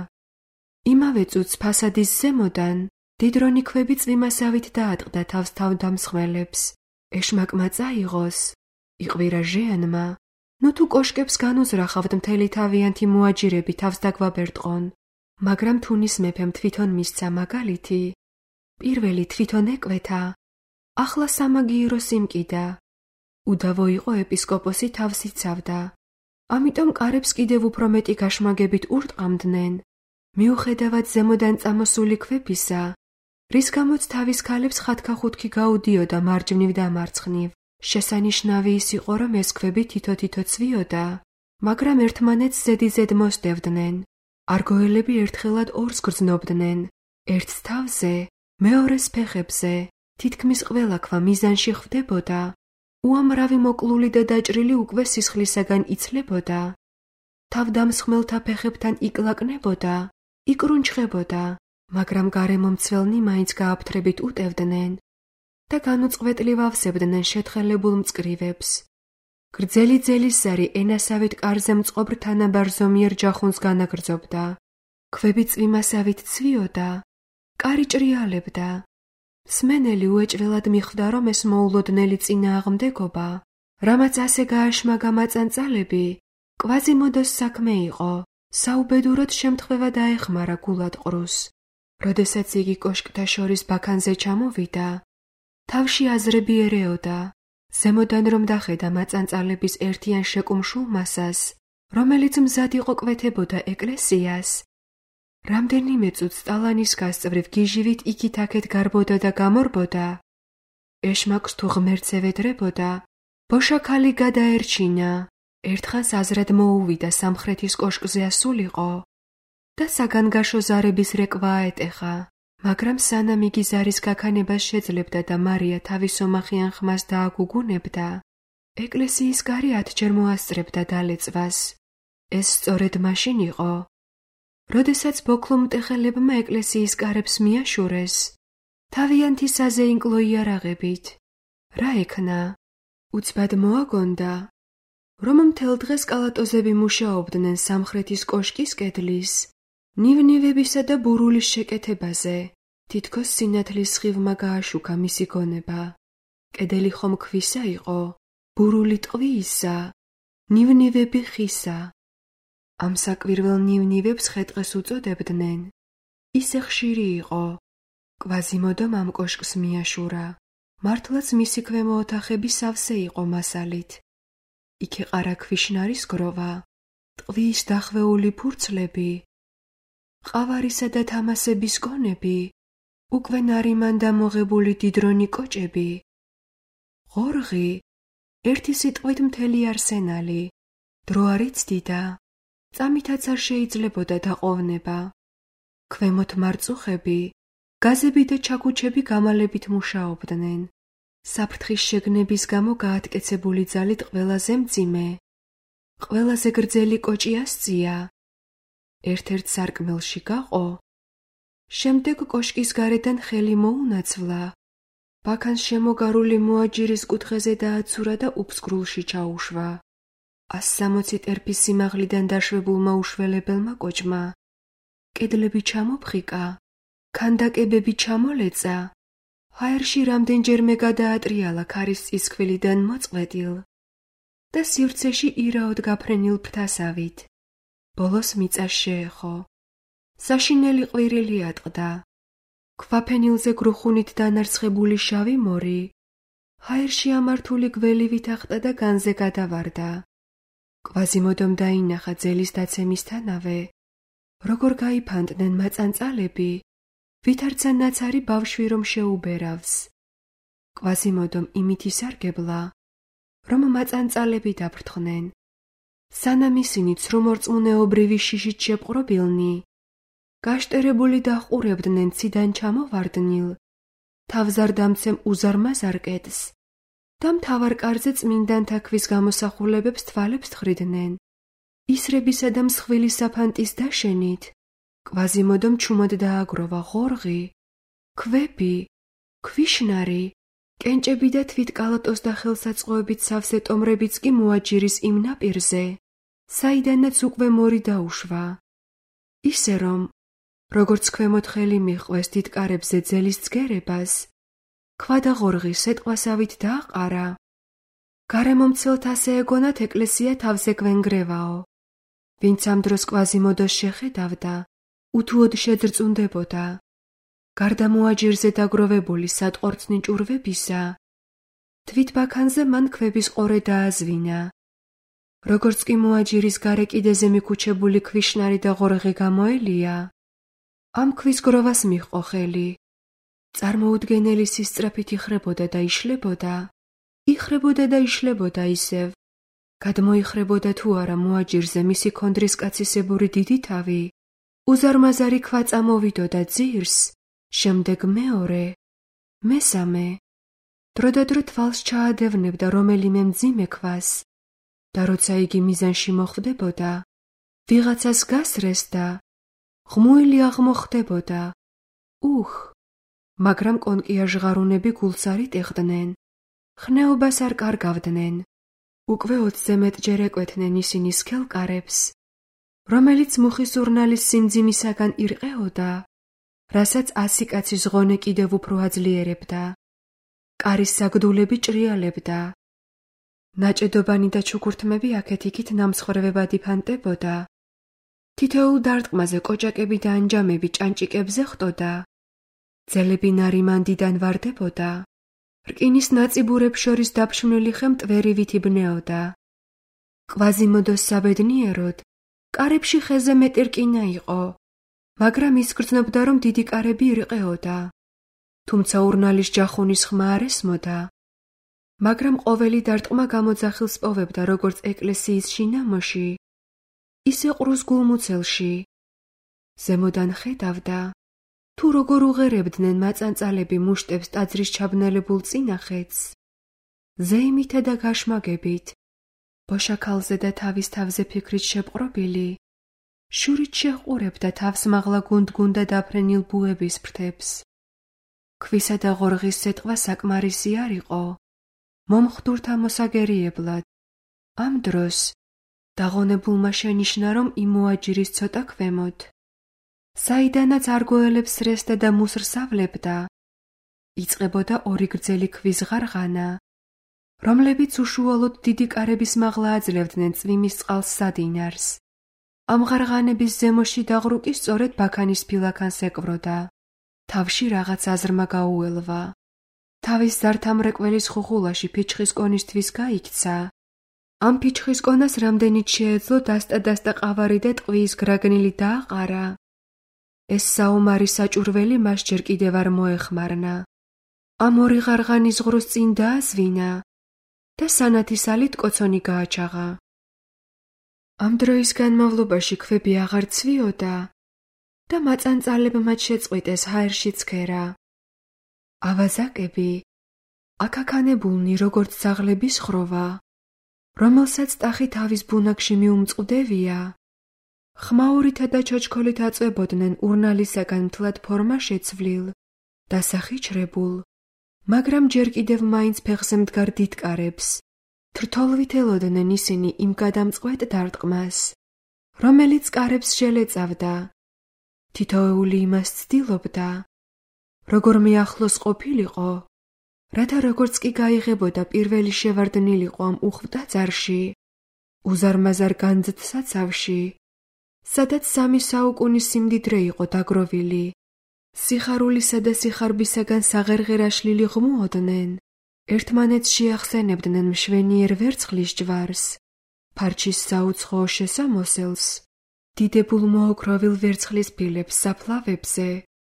იმავე წუთს ფასადის ზემოდან დიდრონი ქვები წვიმასავით დაატყდა თავს თავდამსხმელებს. ეშმაკმა წაიღოს, იყვირა ჟეანმა, ნუ თუ კოშკებს განუზრახავთ მთელი თავიანთი მოაჯირები თავს დაგვაბერტყონ, მაგრამ თუნის მეფემ თვითონ მისცა მაგალითი. პირველი თვითონ ეკვეთა, ახლა სამაგიერო სიმკიდა. უდავო იყო ეპისკოპოსი თავს იცავდა, ამიტომ კარებს კიდევ უფრო მეტი გაშმაგებით ურტყამდნენ, მიუხედავად ზემოდან წამოსული ქვებისა, რის გამოც თავის ქალებს ხათქა-ხუთქი გაუდიოდა მარჯვნივ და მარცხნივ. შესანიშნავი ის იყო, რომ ეს ქვები თითო-თითო ცვიოდა, მაგრამ ერთმანეთს ზედიზედ მოსდევდნენ. არგოელები ერთხელად ორს გრძნობდნენ, ერთს თავზე, მეორეს ფეხებზე, თითქმის ყველა ქვა მიზანში ხვდებოდა. უამრავი მოკლული და დაჭრილი უკვე სისხლისაგან იცლებოდა. თავდამსხმელთა ფეხებთან იკლაკნებოდა, იკრუნჩხებოდა, მაგრამ გარემო მცველნი მაინც გააფთრებით უტევდნენ და განუწყვეტლივ ავსებდნენ შეთხელებულ მწკრივებს. გრძელი ძელისზარი ენასავით კარზე მწყობრ თანაბარ ზომიერ ჯახუნს განაგრძობდა. ქვები წვიმასავით ცვიოდა, კარი ჭრიალებდა. მსმენელი უეჭველად მიხვდა, რომ ეს მოულოდნელი წინააღმდეგობა, რამაც ასე გააშმაგა მაწანწალები, კვაზიმოდოს საქმე იყო. საუბედუროდ შემთხვევა დაეხმარა გულადყრუს. როდესაც იგი კოშკთა შორის ბაქანზე ჩამოვიდა, თავში აზრები ერეოდა. ზემოდან რომ დახედა მაწანწალების ერთიან შეკუმშულ მასას, რომელიც მზად იყო კვეთებოდა ეკლესიას, რამდენიმე წუთს ტალანის გასწვრივ გიჟივით იქით-აქეთ გარბოდა და გამორბოდა. ეშმაკს თუ ღმერთს ევედრებოდა, ბოშაქალი გადაერჩინა. ერთხანს აზრად მოუვიდა სამხრეთის კოშკზე ასულიყო და საგანგაშო ზარების რეკვა აეტეხა, მაგრამ სანამ იგი ზარის გაქანებას შეძლებდა და მარია თავის ომახიან ხმას დააგუგუნებდა, ეკლესიის კარი ათჯერ მოასწრებდა დალეწვას. ეს სწორედ მაშინ იყო, როდესაც ბოქლუმტეხელებმა ეკლესიის კარებს მიაშურეს, თავიანთი საზეინკლო იარაღებით. რა ექნა? უცბად მოაგონდა, რომ მთელ დღეს კალატოზები მუშაობდნენ სამხრეთის კოშკის კედლის, ნივნივებისა და ბურულის შეკეთებაზე. თითქოს სინათლის სხივმა გააშუქა მისი გონება. კედელი ხომ ქვისა იყო, ბურული ტყვიისა, ნივნივები ხისა. ამ საკვირველ ნივნივებს ხე-ტყეს უწოდებდნენ. ისე ხშირი იყო. კვაზიმოდომ ამ კოშკს მიაშურა. მართლაც მისი ქვემო ოთახები სავსე იყო მასალით. იქ ეყარა ქვიშნარის გროვა, ტყვის დახვეული ფურცლები, ყავარისა და თამასების კონები, უკვე ნარიმან დამოღებული დიდრონი კოჭები, ღორღი, ერთი სიტყვით მთელი არსენალი. დრო არ იცდიდა, წამითაც არ შეიძლებოდა დაყოვნება. ქვემოთ მარწუხები, გაზები და ჩაქუჩები გამალებით მუშაობდნენ. საფრთხის შეგნების გამო გაატკეცებული ძალით ყველაზე მძიმე, ყველაზე გრძელი კოჭი ასწია. ერთ-ერთ სარკმელში გაყო, შემდეგ კოშკის გარედან ხელი მოუნაცვლა, ბაქანს შემოგარული მოაჯირის კუთხეზე დააცურა და უფსკრულში ჩაუშვა. ას სამოცი ტერფის სიმაღლიდან დაშვებულმა უშველებელმა კოჭმა კედლები ჩამოფხიკა ქანდაკებები ჩამოლეწა, ჰაერში რამდენჯერმე გადაატრიალა ქარის წისქვილიდან მოწყვეტილ და სივრცეში ირაოდ გაფრენილ ფრთასავით. ბოლოს მიწას შეეხო. საშინელი ყვირილი ატყდა. ქვაფენილზე გრუხუნით დანარცხებული შავი მორი ჰაერში ამართული გველივით ახტა და განზე გადავარდა. კვაზიმოდომ დაინახა ძელის დაცემისთანავე, როგორ გაიფანტნენ მაწანწალები, ვითარცა ნაცარი ბავშვი რომ შეუბერავს. კვაზიმოდომ იმით ისარგებლა, რომ მაწანწალები დაფრთხნენ. სანამ ისინი ცრუმორწმუნეობრივი შიშით შეპყრობილნი, გაშტერებული დაჰყურებდნენ ციდან ჩამოვარდნილ, თავზარდამცემ უზარმაზარ კედს და მთავარ კარზე წმინდანთა ქვის გამოსახულებებს თვალებს თხრიდნენ. ისრებისა და მსხვილი საფანტის დაშენით, კვაზიმოდომ ჩუმად დააგროვა ღორღი, ქვები, ქვიშნარი, კენჭები და თვით კალატოს და ხელსაწყოებით სავსე ტომრებიც კი მოაჯირის იმ ნაპირზე, საიდანაც უკვე მორი დაუშვა. ისე რომ, როგორც ქვემოთ ხელი მიჰყვეს დიდკარებზე ძელის წგერებას, ქვა და ღორღი სეტყვასავით დააყარა. გარემომცველთ ასე ეგონათ ეკლესია თავზე გვენგრევაო. ვინც ამ დროს კვაზიმოდოს შეხედავდა, უთუოდ შეძრწუნდებოდა. გარდა მოაჯირზე დაგროვებული სატყორცნი ჭურვებისა, თვით ბაქანზე მან ქვების ყორე დააზვინა. როგორც კი მოაჯირის გარე კიდეზე მიქუჩებული ქვიშნარი და ღორღი გამოელია, ამ ქვის გროვას მიჰყო ხელი. წარმოუდგენელი სისწრაფით იხრებოდა და იშლებოდა, იხრებოდა და იშლებოდა ისევ. გადმოიხრებოდა თუ არა მოაჯირზე მისი ქონდრისკაცისებური დიდი თავი, უზარმაზარი ქვა წამოვიდოდა ძირს, შემდეგ მეორე, მესამე. დროდადრო თვალს ჩაადევნებდა რომელიმე მძიმე ქვას და როცა იგი მიზანში მოხვდებოდა, ვიღაცას გასრეს და ღმუილი აღმოხდებოდა. უხ, მაგრამ კონკიაჟღარუნები გულს არ იტეხდნენ, ხნეობას არ კარგავდნენ. უკვე ოცზე მეტჯერ ეკვეთნენ ისინი სქელკარებს, რომელიც მუხის ურნალის სიმძიმისაგან ირყეოდა, რასაც ასი კაცის ღონე კიდევ უფრო აძლიერებდა. კარის საგდულები ჭრიალებდა. ნაჭედობანი და ჩუქურთმები აქეთ-იქით ნამსხვრევებად იფანტებოდა. თითოეულ დარტყმაზე კოჭაკები და ანჯამები ჭანჭიკებზე ხტოდა. ძელები ნარიმანდიდან ვარდებოდა. რკინის ნაწიბურებს შორის დაფშვნილი ხე მტვერივით იბნეოდა. კვაზიმოდოს საბედნიეროდ, კარებში ხეზე მეტი რკინა იყო, მაგრამ ის გრძნობდა, რომ დიდი კარები ირყეოდა. თუმცა ურნალის ჯახუნის ხმა არ ესმოდა. მაგრამ ყოველი დარტყმა გამოძახილს პოვებდა როგორც ეკლესიის შინამოში, ისე ყრუს გულმუცელში. ზემოდან ხედავდა, თუ როგორ უღერებდნენ მაწანწალები მუშტებს ტაძრის ჩაბნელებულ წინახეთს. ზეიმითა და გაშმაგებით, ბოშაქალზე და თავის თავზე ფიქრით შეპყრობილი, შურით შეჰყურებდა თავს მაღლა გუნდ-გუნდა დაფრენილ ბუების ფრთებს. ქვისა და ღორღის სეტყვა საკმარისი არ იყო მომხდურთა მოსაგერიებლად. ამ დროს დაღონებულმა შენიშნა, რომ იმ მოაჯირის ცოტა ქვემოთ, საიდანაც არგოელებს სრესდა და მუსრს ავლებდა, იწყებოდა ორი გრძელი ქვის ღარღანა, რომლებიც უშუალოდ დიდი კარების მაღლა აძლევდნენ წვიმის წყალს სადინარს. ამ ღარღანების ზემოში დაღრუკი სწორედ ბაქანის ფილაქანს ეკვროდა. თავში რაღაც აზრმა გაუელვა. თავის ზართამრეკველის ხუხულაში ფიჩხის კონისთვის გაიქცა. ამ ფიჩხის კონას რამდენით შეეძლო დასტა-დასტა ყავარი და ტყვიის გრაგნილი დააყარა. ეს საომარი საჭურველი მას ჯერ კიდევ არ მოეხმარნა. ამ ორი ღარღანის ღრუს წინ დააზვინა და სანათისალით კოცონი გააჩაღა. ამ დროის განმავლობაში ქვები აღარ ცვიოდა და მაწანწალებმა შეწყვიტეს ჰაერში ცქერა. ავაზაკები, აკაკანებულნი როგორც ძაღლების ხროვა, რომელსაც ტახი თავის ბუნაგში მიუმწყდევია, ხმაურითა და ჩოჩქოლით აწვებოდნენ ურნალისაგან მთლად ფორმა შეცვლილ, დასახიჩრებულ, მაგრამ ჯერ კიდევ მაინც ფეხზე მდგარ დიდკარებს. თრთოლვით ელოდნენ ისინი იმ გადამწყვეტ დარტყმას, რომელიც კარებს შელეწავდა თითოეული იმას ცდილობდა, როგორ მიახლოს ყოფილიყო, რათა როგორც კი გაიღებოდა პირველი შევარდნილიყო ამ უხვტაძარში, უზარმაზარ განძთ საცავში, სადაც სამი საუკუნის სიმდიდრე იყო დაგროვილი, სიხარულისა და სიხარბისაგან საღერღერაშლილი ღმუოდნენ, ერთმანეთს შეახსენებდნენ მშვენიერ ვერცხლის ჯვარს, ფარჩის საუცხოო შესამოსელს, დიდებულ მოოქროვილ ვერცხლის ფილებს საფლავებზე,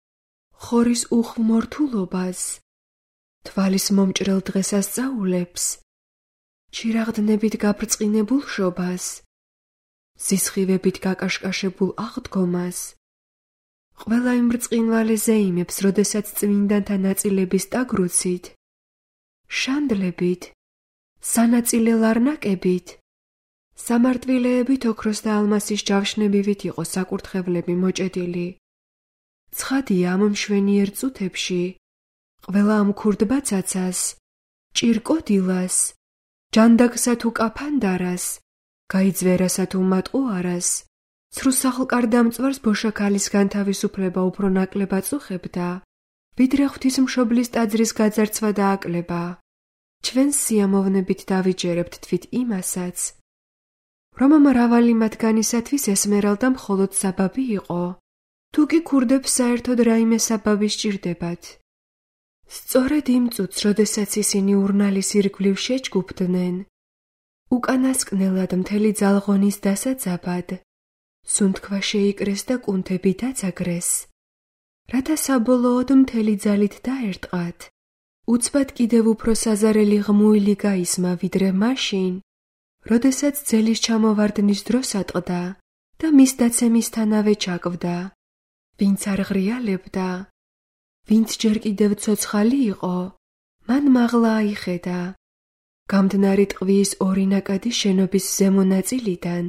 ხორის უხვ მორთულობას, თვალის მომჭრელ დღესასწაულებს, ჩირაღდნებით გაბრწყინებულ შობას, ზისხივებით გაკაშკაშებულ აღდგომას, ყველა იმ ბრწყინვალე ზეიმებს, როდესაც წმინდანთა ნაწილების ტაგრუცით, შანდლებით, სანაწილე ლარნაკებით, სამარტვილეებით ოქროს და ალმასის ჯავშნებივით იყო საკურთხევლები მოჭედილი. ცხადია ამ მშვენიერ წუთებში, ყველა ამ ქურდბაცაცას, ჭირკოდილას, ჯანდაგსა თუ კაფანდარას, გაიძვერასა თუ მატყუარას, ცრუსახლკარდამწვარს ბოშაქალისგან თავისუფლება უფრო ნაკლებად წუხებდა, ვიდრე ღვთისმშობლის ტაძრის გაძარცვა და აკლება. ჩვენს სიამოვნებით დავიჯერებთ თვით იმასაც, რომ მრავალი მათგანისათვის ესმერალდა მხოლოდ საბაბი იყო, თუ კი ქურდებს საერთოდ რაიმე საბაბი სჭირდებათ. სწორედ იმ წუთს, როდესაც ისინი ურნალის ირგვლივ შეჯგუფდნენ, უკანასკნელად მთელი ძალღონის დასაძაბად, სუნთქვა შეიკრეს და კუნთები დაძაგრეს, რათა საბოლოოდ მთელი ძალით დაერტყათ, უცბად კიდევ უფრო საზარელი ღმუილი გაისმა, ვიდრე მაშინ, როდესაც ძელის ჩამოვარდნის დრო სატყდა და მის დაცემისთანავე ჩაკვდა, ვინც არ ღრიალებდა, ვინც ჯერ კიდევ ცოცხალი იყო, მან მაღლა აიხედა, გამდნარი ტყვიის ორი ნაკადი შენობის ზემო ნაწილიდან,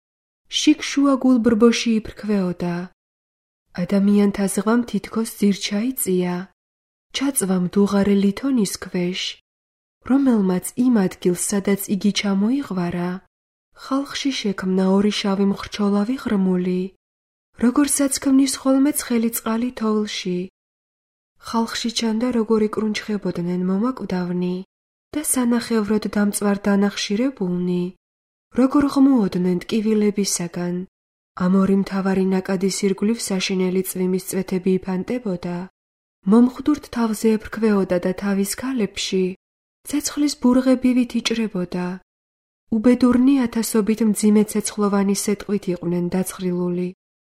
შიგ-შუა გულბრბოში იფრქვეოდა, ადამიანთა ზღვამ თითქოს ძირ ჩაიწია, ჩაწვა მდუღარე ლითონის ქვეშ, რომელმაც იმ ადგილს, სადაც იგი ჩამოიღვარა, ხალხში შექმნა ორი შავი მხრჩოლავი ღრმული, როგორცაც ქმნის ხოლმე ცხელი წყალი თოვლში. ხალხში ჩანდა, როგორ იკრუნჩხებოდნენ მომაკვდავნი და სანახევროდ დამწვარ დანახშირებულნი, როგორ ღმუოდნენ ტკივილებისაგან. ამ ორი მთავარი ნაკადის ირგვლივ საშინელი წვიმის წვეთები იფანტებოდა, მომხვდურთ თავზე ეფრქვეოდა და თავის ქალებში ცეცხლის ბურღებივით იჭრებოდა. უბედურნი ათასობით მძიმე ცეცხლოვანი სეტყვით იყვნენ დაცხრილული.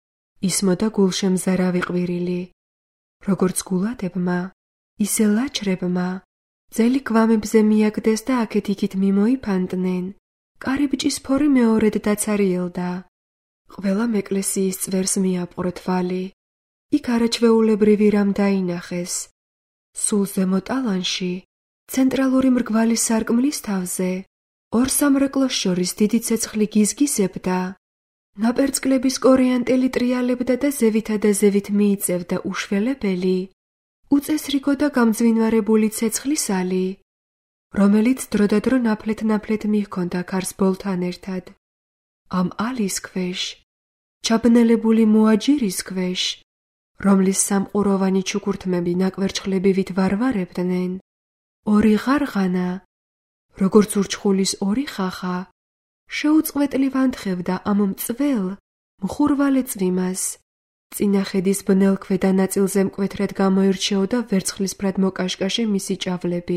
ისმოდა გულშემზარავი ყვირილი, როგორც გულადებმა, ისე ლაჩრებმა, ძელი გვამებზე მიაგდეს და აქეთ-იქით მიმოიფანტნენ, კარიბჭის ფორი მეორედ დაცარიელდა. ყველამ ეკლესიის წვერს მიაპყრო თვალი, იქ არაჩვეულებრივი რამ დაინახეს. სულ ზემო ტალანში, ცენტრალური მრგვალი სარკმლის თავზე, ორ სამრეკლოს შორის დიდი ცეცხლი გიზგიზებდა, ნაპერწკლების კორიანტელი ტრიალებდა და ზევითა და ზევით მიიწევდა უშველებელი, უწესრიგო და გამძვინვარებული ცეცხლის ალი, რომელიც დროდადრო ნაფლეთ-ნაფლეთ მიჰქონდა ქარს ბოლთან ერთად. ამ ალის ქვეშ, ჩაბნელებული მოაჯირის ქვეშ, რომლის სამყუროვანი ჩუქურთმები ნაკვერჩხლებივით ვარვარებდნენ, ორი ღარღანა, როგორც ურჩხულის ორი ხახა, შეუწყვეტლივ ანთხევდა ამ მწველ, მხურვალე წვიმას. წინა ხედის ბნელ ქვედა ნაწილზე მკვეთრად გამოირჩეოდა ვერცხლისფრად მოკაშკაშე მისი ჭავლები.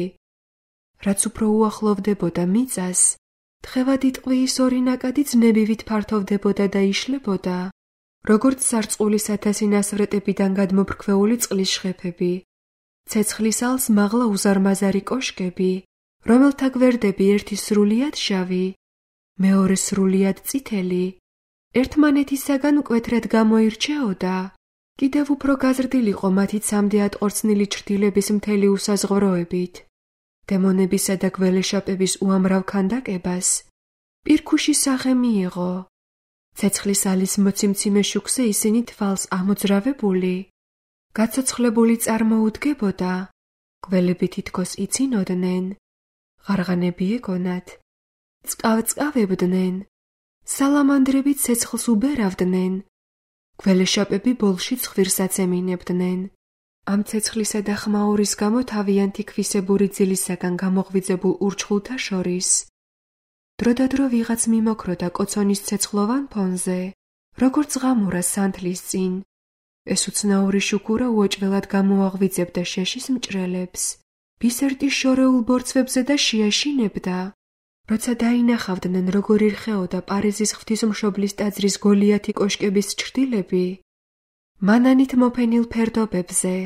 რაც უფრო უახლოვდებოდა მიწას, თხევადი ტყვიის ორი ნაკადი ძნებივით ფართოვდებოდა და იშლებოდა, როგორც სარწყულის ათასი ნასვრეტებიდან გადმოფრქვეული წყლის შხეფები. ცეცხლის ალს მაღლა უზარმაზარი კოშკები, რომელთა გვერდები ერთი სრულიად შავი, მეორე სრულიად წითელი, ერთმანეთისაგან მკვეთრად გამოირჩეოდა, კიდევ უფრო გაზრდილიყო მათი ცამდე ატყორცნილი ჩრდილების მთელი უსაზღვროებით. დემონებისა და გველეშაპების უამრავ ქანდაკებას პირქუში სახე მიიღო. ცეცხლის ალის მოციმციმე შუქზე ისინი თვალს ამოძრავებული, გაცოცხლებული წარმოუდგებოდა, გველები თითქოს იცინოდნენ, ღარღანები ეგონათ, წყავ-წყავებდნენ, სალამანდრები ცეცხლს უბერავდნენ, გველეშაპები ბოლშიც ღვირსაც ემინებდნენ. ამ ცეცხლისა და ხმაურის გამო თავიანთი ქვისებური ძილისაგან გამოღვიძებულ ურჩხულთა შორის. დროდადრო ვიღაც მიმოქროდა კოცონის ცეცხლოვან ფონზე, როგორც ღამურა სანთლის წინ. ეს უცნაური შუქურა უოჭველად გამოაღვიძებდა შეშის მჭრელებს, ბისერტის შორეულ ბორცვებზე და შეაშინებდა. როცა დაინახავდნენ, როგორ ირხეოდა პარიზის ღვთისმშობლის ტაძრის გოლიათი კოშკების ჩრდილები, მანანით მოფენილ ფერდობებზე,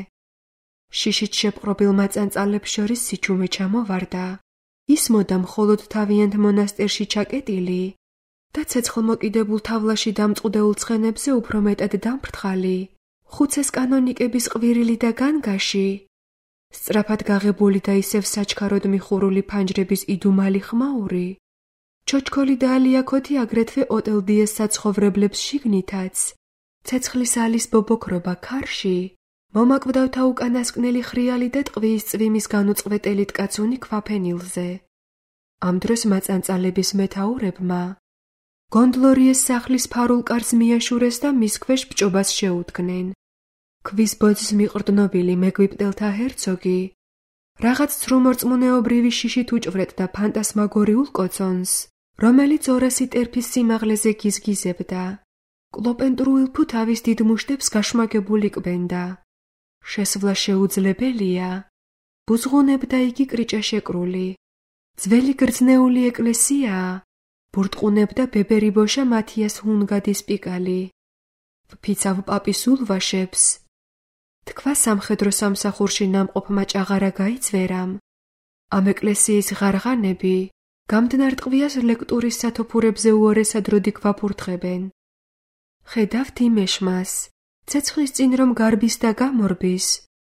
შიშით შეპყრობილ მაწანწალებს შორის სიჩუმე ჩამოვარდა. ისმოდა მხოლოდ თავიანთ მონასტერში ჩაკეტილი და ცეცხლმოკიდებულ თავლაში დამწყდეულ ცხენებზე უფრო მეტად დამფრთხალი, ხუცეს კანონიკების ყვირილი და განგაში, სწრაფად გაღებული და ისევ საჩქაროდ მიხურული ფანჯრების იდუმალი ხმაური, ჩოჩქოლი და ალიაქოთი აგრეთვე ოტელ დიეს საცხოვრებლებს შიგნითაც, ცეცხლის ალის ბობოქრობა ქარში, მომაკვდავთა უკანასკნელი ხრიალი და ტყვიის წვიმის განუწყვეტელი ტკაცუნი ქვაფენილზე. ამ დროს მაწანწალების მეთაურებმა გონდლორიეს სახლის ფარულ კარს მიაშურეს და მის ქვეშ ბჭობას შეუდგნენ. ქვის ბოძს მიყრდნობილი მეგვიპტელთა ჰერცოგი რაღაც ცრუმორწმუნეობრივი შიშით უჭვრეტდა ფანტასმაგორიულ კოცონს, რომელიც ორასი ტერფის სიმაღლეზე გიზგიზებდა. კლოპენტრუილფუ თავის დიდ მუშტებს გაშმაგებული კვენდა. შესვლა შეუძლებელია, ბუზღუნებდა იგი კრიჭაშეკრული. ძველი გრძნეული ეკლესიაა, ბურტყუნებდა ბებერიბოშა მათიას ჰუნგადის პიკალი. ვფიცავ პაპის ულვაშებს. თქვა სამხედრო სამსახურში ნამყოფმა ჭაღარა გაიცვერამ. ამ ეკლესიის ღარღანები გამდნარ ტყვიას ლექტურის სათოფურებზე უორესად როდი გვაფურთხებენ. ხედავთ იმ ეშმას, ცეცხლის წინ რომ გარბის და გამორბის.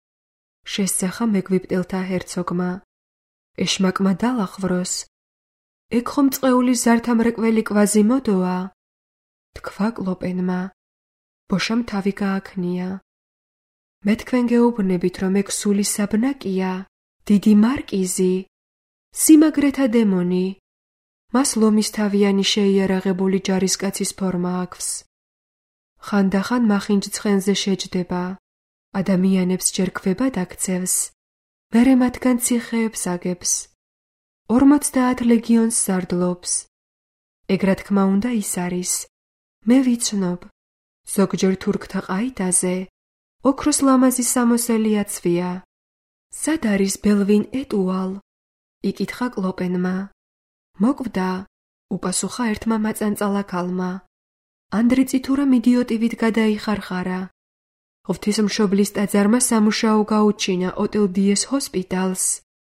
შესძახა მეგვიპტელთა ჰერცოგმა. ეშმაკმა დალახვროს. ეგ ხომ წყეულის ზართამრეკველი კვაზიმოდოა? თქვა კლოპენმა. ბოშამ თავი გააქნია. მე თქვენ გეუბნებით, რომ ეგ სული საბნაკია, დიდი მარკიზი, სიმაგრეთა დემონი. მას ლომისთავიანი შეიარაღებული ჯარისკაცის ფორმა აქვს. ხანდახან მახინჯ ცხენზე შეჯდება, ადამიანებს ჯერ ქვებად აქცევს, მერე მათგან ციხეებს აგებს. ორმოცდაათ ლეგიონს სარდლობს. ეგ რა თქმა უნდა ის არის. მე ვიცნობ, ზოგჯერ თურქთა ყაიდაზე ოქროს ლამაზი სამოსელი აცვია. სად არის ბელვინ ეტუალ? იკითხა კლოპენმა. მოკვდა, უპასუხა ერთმა მაწანწალა ქალმა. ანდრიცი თუ რა მიდიოტივით გადაიხარხარა. ღვთისმშობლის ტაძარმა სამუშაო გაუჩინა ოტელ დიეს ჰოსპიტალს.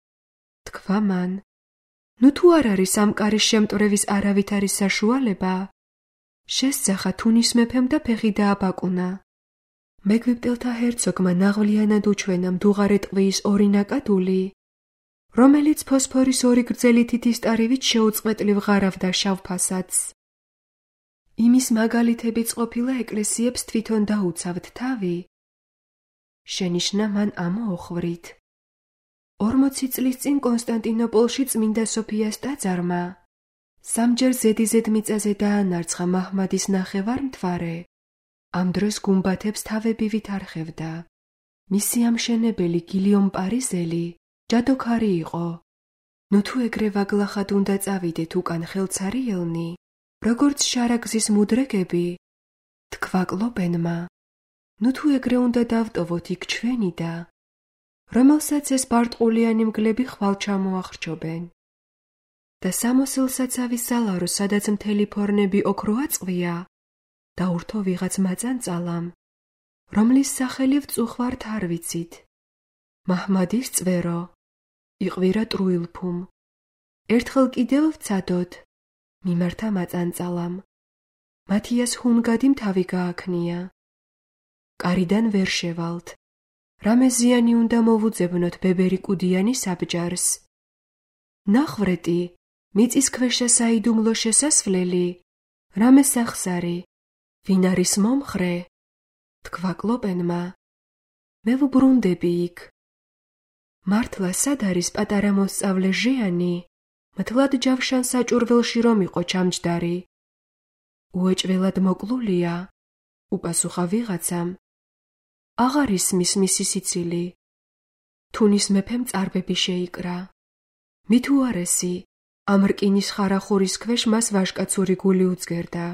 თქვა მან. ნუ თუ არ არის ამ კარის შემტვრევის არავითარი საშუალება, შესძახა თუნის მეფემ და ფეხი დააბაკუნა. მეგვიპტელთა ჰერცოგმა ნაღვლიანად უჩვენა მდუღარე ტყვიის ორი ნაკადული, რომელიც ფოსფორის ორი გრძელი თითის ტარივით შეუწყვეტლივ ღარავდა შავ ფასადს. იმის მაგალითებიც ყოფილა ეკლესიებს თვითონ დაუცავთ თავი. შენიშნა მან ამოოხვრით. ორმოცი წლის წინ კონსტანტინოპოლში წმინდა სოფიას ტაძარმა სამჯერ ზედიზედ მიწაზე დაანარცხა მაჰმადის ნახევარმთვარე. ამ დროს გუმბათებს თავებივით არხევდა. მისი ამშენებელი გილიომ პარიზელი ჯადოქარი იყო. ნუ თუ ეგრე ვაგლახად უნდა წავიდეთ უკან ხელცარიელნი, როგორც შარაგზის მუდრეგები, თქვა კლოპენმა. ნუ თუ ეგრე უნდა დავტოვოთ იქ ჩვენი და, რომელსაც ეს ბარტყულიანი მგლები ხვალ ჩამოახრჩობენ. და სამოსელსაცავის სალარო, სადაც მთელი ფორნები ოქრო აწყვია, დაურთო ვიღაც მაწანწალამ, რომლის სახელი ვწუხვართ არ ვიცით. მაჰმადის წვერო, იყვირა ტრუილფუმ. ერთხელ კიდევ ვცადოთ, მიმართა მაწანწალამ. მათიას ჰუნგადიმ თავი გააქნია. კარიდან ვერ შევალთ. რამე ზიანი უნდა მოვუძებნოთ ბებერი კუდიანი საბჯარს. ნახვრეტი, მიწის ქვეშა საიდუმლო შესასვლელი, რამე სახსარი, ვინ არის მომხრე? თქვა კლოპენმა. მე ვუბრუნდები იქ. მართლა სად არის პატარა მოსწავლე ჟიანი? მთლად ჯავშან საჭურველში რომ იყო ჩამჯდარი. უეჭველად მოკლულია, უპასუხა ვიღაცამ. აღარ ისმის მისი სიცილი. თუნის მეფემ წარბები შეიკრა. მით უარესი, ამ რკინის ხარახურის ქვეშ მას ვაჟკაცური გული უძგერდა.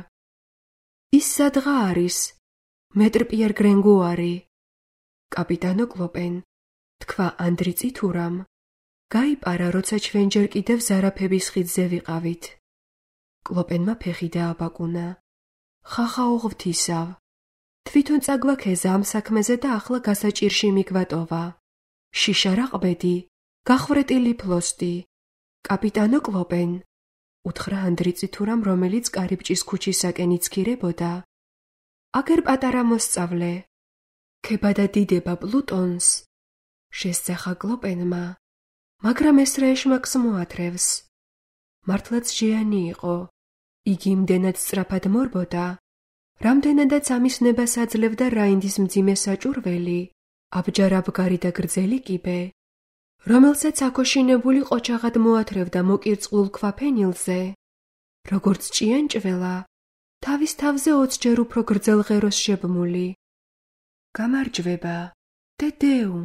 ის სადღა არის? მეტრ პიერ გრენგუარი. კაპიტანო კლოპენ, თქვა ანდრი წითურამ, გაიპარა, როცა ჩვენ ჯერ კიდევ ზარაფების ხიდზე ვიყავით. კლოპენმა ფეხი დააბაკუნა. ხახაო ღვთისავ, თვითონ წაგვაქეზა ამ საქმეზე და ახლა გასაჭირში მიგვატოვა. შიშა რა ყბედი, გახვრეტილი ფლოსტი. კაპიტანო კლოპენ, უთხრა ანდრი წითურამ, რომელიც კარიბჭის ქუჩისაკენ იცქირებოდა. აგერ პატარა მოსწავლე, ქებადა დიდება პლუტონს, შესძახა კლოპენმა, მაგრამ ეს რა ეშმაკს მოათრევს. მართლაც ჟიანი იყო. იგი იმდენად სწრაფად მორბოდა, რამდენადაც ამის ნებას აძლევდა რაინდის მძიმე საჭურველი, აბჯარაბგარი და გრძელი კიბე, რომელსაც აქოშინებული ყოჩაღად მოათრევდა მოკირწყლულ ქვაფენილზე, როგორც ჭიანჭველა, თავის თავზე ოცჯერ უფრო გრძელ ღეროს შებმული. გამარჯვება, დედეუმ.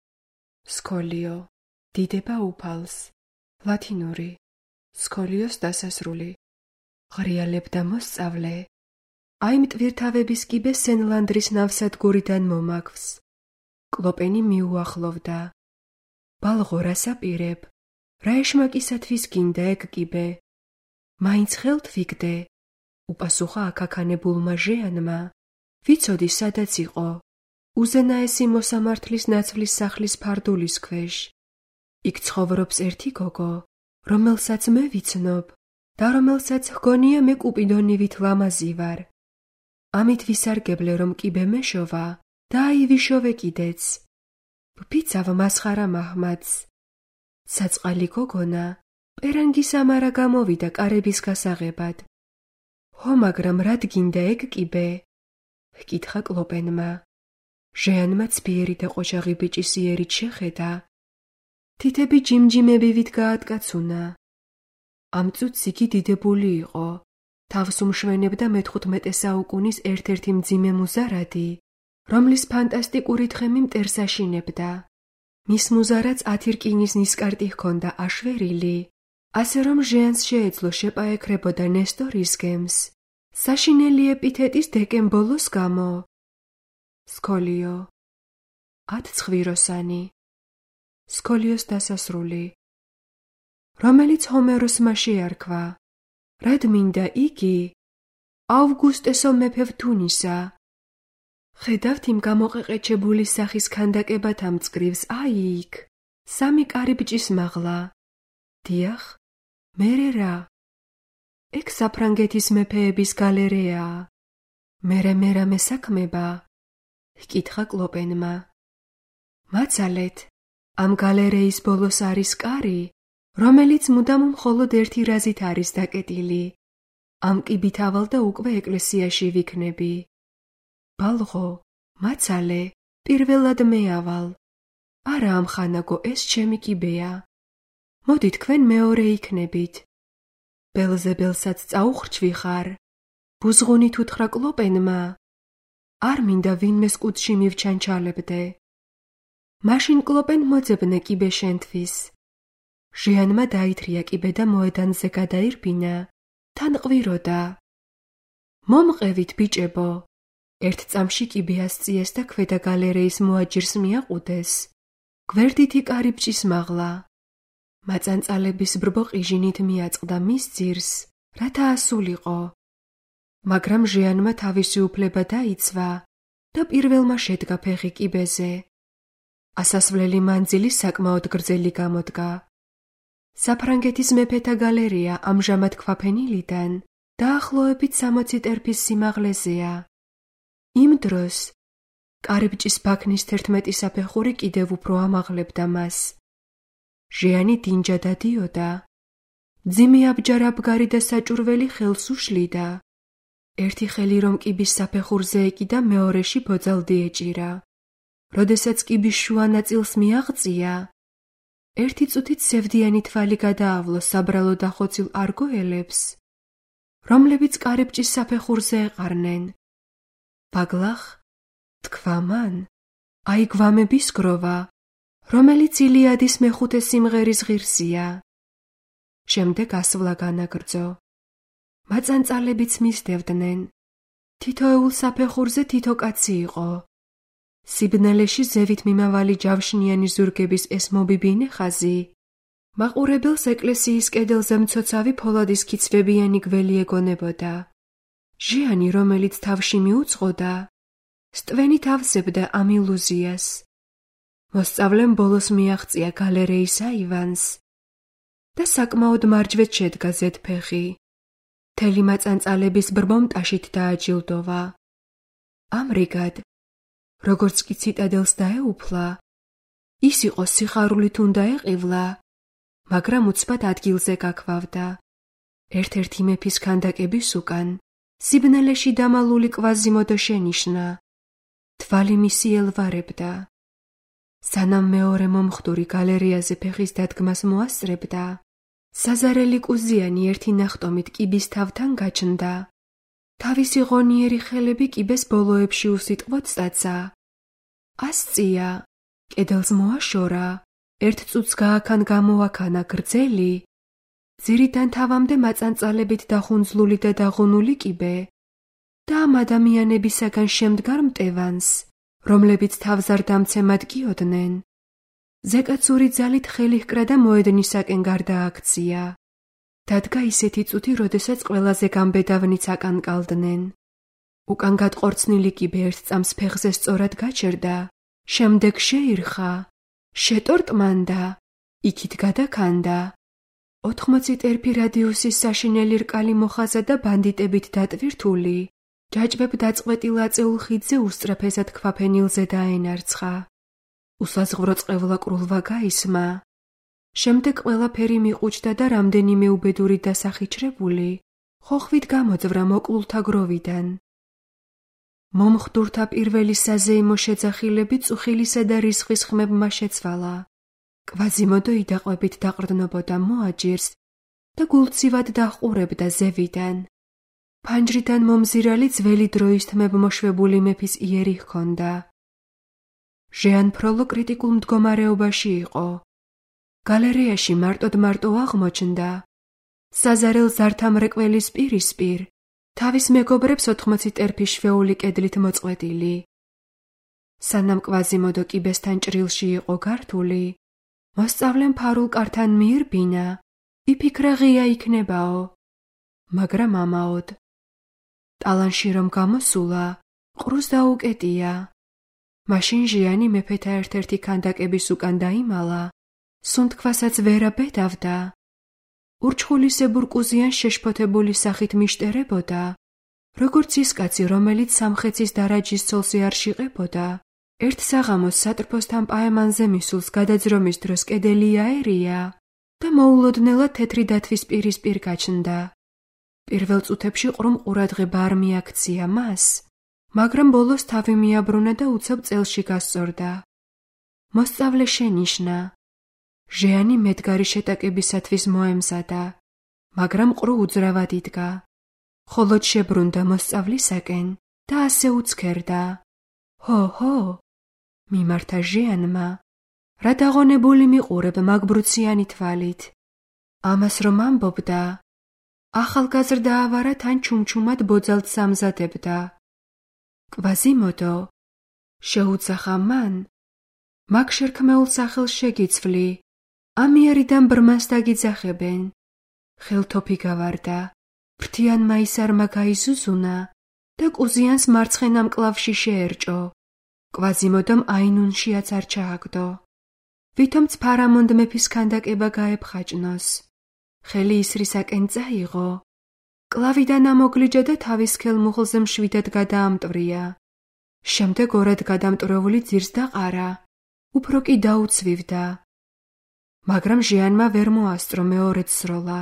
სკოლიო, დიდება უფალს. ლათინური, სკოლიოს დასასრული. ღრიალებდა მოსწავლე. აი მტვირთავების კიბე სენლანდრის ნავსადგურიდან მომაქვს. კლოპენი მიუახლოვდა. ბალღო, რა საპირებ? რა ეშმაკისათვის გინდა ეგ კიბე? მაინც ხელთ ვიგდე, უპასუხა აკაქანებულმა ჟეანმა. ვიცოდი, სადაც იყო. უზენაესი მოსამართლის ნაცვლის სახლის ფარდულის ქვეშ. იქ ცხოვრობს ერთი გოგო, რომელსაც მე ვიცნობ და რომელსაც ჰგონია მე კუპიდონივით ლამაზი ვარ. ამით ვისარგებლე, რომ კიბე მეშოვა და აი ვიშოვე კიდეც. ვფიცავ მასხარა მაჰმადს. საწყალი გოგონა პერანგის ამარა გამოვიდა კარების გასაღებად. ჰო, მაგრამ რად გინდა ეგ კიბე? ჰკითხა კლოპენმა. ჟეანმა ცბიერი და ყოჩაღი ბიჭის იერით შეხედა. თითები ჯიმჯიმებივით გაატკაცუნა. ამ წუთს იგი დიდებული იყო. თავს უმშვენებდა მეთხუთმეტე საუკუნის ერთ-ერთი მძიმე მუზარადი, რომლის ფანტასტიკური თხემი მტერს აშინებდა. მის მუზარადს ათი რკინის ნისკარტი ჰქონდა აშვერილი, ასე რომ ჟეანს შეეძლო შეპაექრებოდა ნესტორის გემს, საშინელი ეპითეტის დეკემბოლოს გამო. სკოლიო, ათცხვიროსანი. სკოლიოს დასასრული, რომელიც ჰომეროსმა შეარქვა. რად მინდა იგი? ავგუსტესო მეფე თუნისა. ხედავთ იმ გამოყეყეჩებული სახის ქანდაკებათ ამ მწკრივს, აი იქ, სამი კარიბჭის მაღლა. დიახ, მერე რა? ეგ საფრანგეთის მეფეების გალერეაა. მერე მერამე საქმება? ჰკითხა კლოპენმა. მაცალეთ, ამ გალერეის ბოლოს არის კარი, რომელიც მუდამ მხოლოდ ერთი რაზით არის დაკეტილი. ამ კიბით ავალ და უკვე ეკლესიაში ვიქნები. ბალღო, მაცალე, პირველად მე ავალ. არა ამხანაგო, ეს ჩემი კიბეა. მოდი თქვენ მეორე იქნებით. ბელზებელსაც წაუხრჩვი ხარ? ბუზღუნით უთხრა კლოპენმა. არ მინდა ვინმეს კუდში მივჩანჩალებდე. მაშინ კლოპენ მოძებნე კიბე შენთვის. ჟეანმა დაითრია კიბე და მოედანზე გადაირბინა. თან ყვიროდა. მომყევით, ბიჭებო. ერთ წამში კიბე ასწიეს და ქვედა გალერეის მოაჯირს მიაყუდეს. გვერდითი კარიბჭის მაღლა. მაწანწალების ბრბო ყიჟინით მიაწყდა მის ძირს, რათა ასულიყო. მაგრამ ჟეანმა თავისი უფლება დაიცვა და პირველმა შედგა ფეხი კიბეზე. ასასვლელი მანძილი საკმაოდ გრძელი გამოდგა. საფრანგეთის მეფეთა გალერეა ამჟამად ქვაფენილიდან დაახლოებით სამოცი ტერფის სიმაღლეზეა. იმ დროს კარიბჭის ბაქნის თერთმეტი საფეხური კიდევ უფრო ამაღლებდა მას. ჟეანი დინჯა დადიოდა. ძიმე აბჯარაბგარი და საჭურველი ხელს უშლიდა. ერთი ხელი რომ კიბის საფეხურზე ეკიდა, მეორეში ბოძალდი ეჭირა. როდესაც კიბის შუა ნაწილს მიაღწია, ერთი წუთით სევდიანი თვალი გადაავლო საბრალო დახოცილ არგოელებს, რომლებიც კარიბჭის საფეხურზე ეყარნენ. ბაგლახ, თქვა მან, აი გვამების გროვა, რომელიც ილიადის მეხუთე სიმღერის ღირსია. შემდეგ ასვლა განაგრძო. მაწანწალებიც მისდევდნენ. თითოეულ საფეხურზე თითო კაცი იყო. სიბნელეში ზევით მიმავალი ჯავშნიანი ზურგების ეს მობიბინე ხაზი. მაყურებელს ეკლესიის კედელზე მცოცავი ფოლადის ქიცვებიანი გველი ეგონებოდა. ჟიანი, რომელიც თავში მიუძღოდა, სტვენით ავსებდა ამ ილუზიას. მოსწავლემ ბოლოს მიაღწია გალერეის აივანს და საკმაოდ მარჯვედ შედგა ზედფეხი. მთელი მაწანწალების ბრბომტაშით დააჯილდოვა. ამრიგად, როგორც კი ციტადელს დაეუფლა, ის იყო სიხარულით უნდა ეყივლა, მაგრამ უცბად ადგილზე გაქვავდა. ერთ-ერთი მეფის ქანდაკების უკან სიბნელეში დამალული კვაზიმოდო შენიშნა. თვალი მისი ელვარებდა. სანამ მეორე მომხდური გალერეაზე ფეხის დადგმას მოასწრებდა, საზარელი კუზიანი ერთი ნახტომით კიბის თავთან გაჩნდა. თავისი ღონიერი ხელები კიბეს ბოლოებში უსიტყვოდ წაცა. ასწია, კედელს მოაშორა, ერთ წუთს გააქან გამოაქანა გრძელი, ძირიდან თავამდე მაწანწალებით დახუნძლული და დაღუნული კიბე და ამ ადამიანებისაგან შემდგარ მტევანს, რომლებიც თავზარდამცემად გიოდნენ. ზეკაცური ძალით ხელი ჰკრა და მოედნისაკენ გარდააქცია. დადგა ისეთი წუთი, როდესაც ყველაზე გამბედავნიც აკანკალდნენ. უკან გადყორცნილი კიბე ერთ წამს ფეხზე სწორად გაჩერდა, შემდეგ შეირხა, შეტორტმანდა, იქით გადაქანდა. ოთხმოცი ტერფი რადიუსის საშინელი რკალი მოხაზა და ბანდიტებით დატვირთული, ჯაჭვებ დაწყვეტილ აწეულ ხიდზე უსწრაფესად ქვაფენილზე დაენარცხა. უსაზღვრო წყევლა კრულვა გაისმა. შემდეგ ყველაფერი მიყუჩდა და რამდენიმე უბედური დასახიჩრებული ხოხვით გამოძვრა მოკლულთა გროვიდან. მომხდურთა პირველი საზეიმო შეძახილები წუხილისა და რისხვის ხმებმა შეცვალა. კვაზიმოდო იდაყვებით დაყრდნობოდა მოაჯირს და გულცივად დაჰყურებდა ზევიდან. ფანჯრიდან მომზირალი ძველი დროის თმებმოშვებული მეფის იერი ჰქონდა. ჟეან ფროლო კრიტიკულ მდგომარეობაში იყო. გალერეაში მარტოდ მარტო აღმოჩნდა. საზარელ ზართამრეკველის პირისპირ, თავის მეგობრებს ოთხმოცი ტერფი შვეული კედლით მოწყვეტილი. სანამ კვაზიმოდო კიბესთან ჭრილში იყო გართული, მოსწავლემ ფარულ კართან მიირბინა, იფიქრა ღია იქნებაო, მაგრამ ამაოდ. ტალანში რომ გამოსულა, ყრუს დაუკეტია. მაშინ ჟიანი მეფეთა ერთ-ერთი ქანდაკების უკან დაიმალა, სუნთქვასაც ვერ აბედავდა. ურჩხულისებურ კუზიანს შეშფოთებული სახით მიშტერებოდა, როგორც ის კაცი, რომელიც სამხეცის დარაჯის ცოლზე არ შიყებოდა. ერთ საღამოს სატრფოსთან პაემანზე მისულს გადაძრომის დროს კედელი აერია და მოულოდნელად თეთრი დათვის პირისპირ გაჩნდა. პირველ წუთებში ყრუმ ყურადღება არ მიაქცია მას, მაგრამ ბოლოს თავი მიაბრუნა და უცებ წელში გასწორდა. მოსწავლე შენიშნა. ჟიანი მედგარი შეტაკებისათვის მოემზადა, მაგრამ ყრუ უძრავად იდგა. ხოლოდ შებრუნდა მოსწავლისაკენ და ასე უცქერდა. ჰო, ჰო, მიმართა ჟიანმა, რა დაღონებული მიყურებ მაგბრუციანი თვალით. ამას რომ ამბობდა, ახალგაზრდა ავარა თან ჩუმჩუმად ბოძალთ სამზადებდა. კვაზიმოდო, შეუძახა მან, მაგ შერქმეულ სახელს შეგიცვლი, ამიერიდან ბრმას დაგიძახებენ. ხელთოფი გავარდა, ფრთიანმა ისარმა გაიზუზუნა და კუზიანს მარცხენა მკლავში შეერჭო. კვაზიმოდომ აინუნშიაც არ ჩააგდო. ვითომც ფარამონდ მეფის ქანდაკება გაეფხაჭნოს. ხელი ისრისაკენ წაიღო. კლავიდან ამოგლიჯა და თავის ხელმუხლზე მშვიდად გადაამტვრია. შემდეგ ორად გადამტვრეული ძირს დაყარა, უფრო კი დაუცვივდა. მაგრამ ჟიანმა ვერ მოასწრო მეორედ სროლა.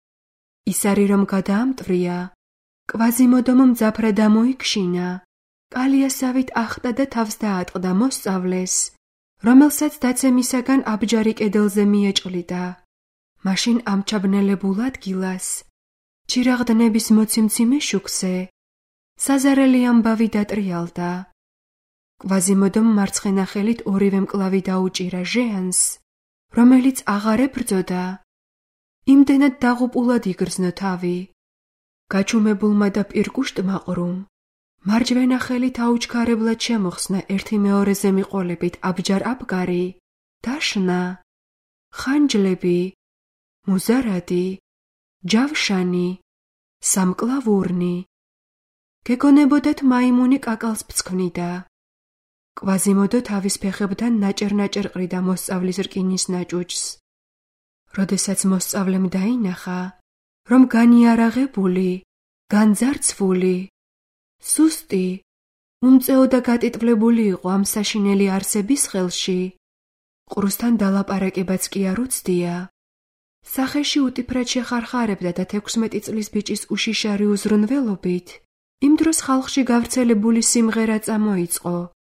ისარი რომ გადაამტვრია, კვაზიმოდომ მძაფრად ამოიქშინა, კალიასავით ახტა და თავს დაატყდა მოსწავლეს, რომელსაც დაცემისაგან აბჯარი კედელზე მიეჭლიდა. მაშინ ამ ჩაბნელებულ ადგილას, ჩირაღდნების მოციმციმე შუქზე, საზარელი ამბავი დატრიალდა. კვაზიმოდომ მარცხენა ხელით ორივე მკლავი დაუჭირა ჟეანს, რომელიც აღარ ებრძოდა. იმდენად დაღუპულად იგრძნო თავი. გაჩუმებულმა და პირკუშტმა ყრუმ მარჯვენა ხელით აუჩქარებლად შემოხსნა ერთი მეორეზე მიყოლებით აბჯარ აბგარი, დაშნა, ხანჯლები, მუზარადი, ჯავშანი, სამკლავურნი. გეგონებოდათ მაიმუნი კაკალს ფცქმნიდა. კვაზიმოდო თავის ფეხებთან ნაჭერ-ნაჭერ ყრიდა მოსწავლის რკინის ნაჭუჭს. როდესაც მოსწავლემ დაინახა, რომ განიარაღებული, განძარცვული, სუსტი, უმწეო და გატიტვლებული იყო ამ საშინელი არსების ხელში, ყრუსთან დალაპარაკებაც კი არ უცდია. სახეში უტიფრად შეხარხარებდა და თექვსმეტი წლის ბიჭის უშიშარი უზრუნველობით იმ დროს ხალხში გავრცელებული სიმღერა წამოიწყო.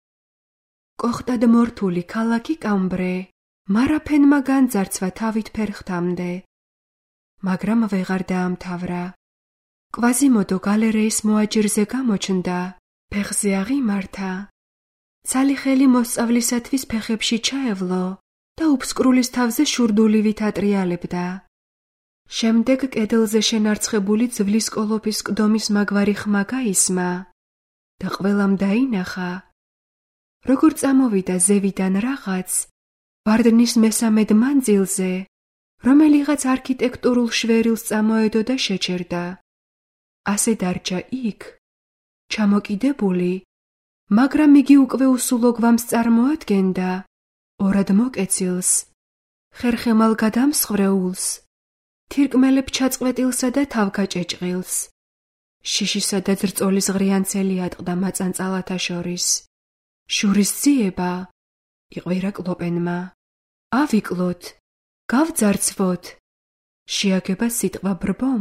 კოხტად მორთული ქალაქი კამბრე, მარაფენმა განძარცვა თავით ფერხთამდე. მაგრამ ვეღარ დაამთავრა. კვაზიმოდო გალერეის მოაჯირზე გამოჩნდა, ფეხზე აღიმართა. ცალი ხელი მოსწავლისათვის ფეხებში ჩაევლო და უფსკრულის თავზე შურდულივით ატრიალებდა. შემდეგ კედელზე შენარცხებული ძვლის კოლოფის კდომის მაგვარი ხმა გაისმა და ყველამ დაინახა, როგორ წამოვიდა ზევიდან რაღაც ბარდნის მესამედ მანძილზე, რომელიღაც არქიტექტურულ შვერილს წამოედო და შეჩერდა. ასე დარჩა იქ, ჩამოკიდებული, მაგრამ იგი უკვე უსულო გვამს წარმოადგენდა, ორად მოკეცილს, ხერხემალ გადამსხვრეულს, თირკმელებ ჩაწყვეტილსა და თავგაჭეჭყილს. შიშისა და ძრწოლის ღრიანცელი ატყდა მაწანწალათა შორის. შურის ძიება, იყვირა კლოპენმა. ავიკლოთ, გავძარცვოთ. შეაგება სიტყვა ბრბომ.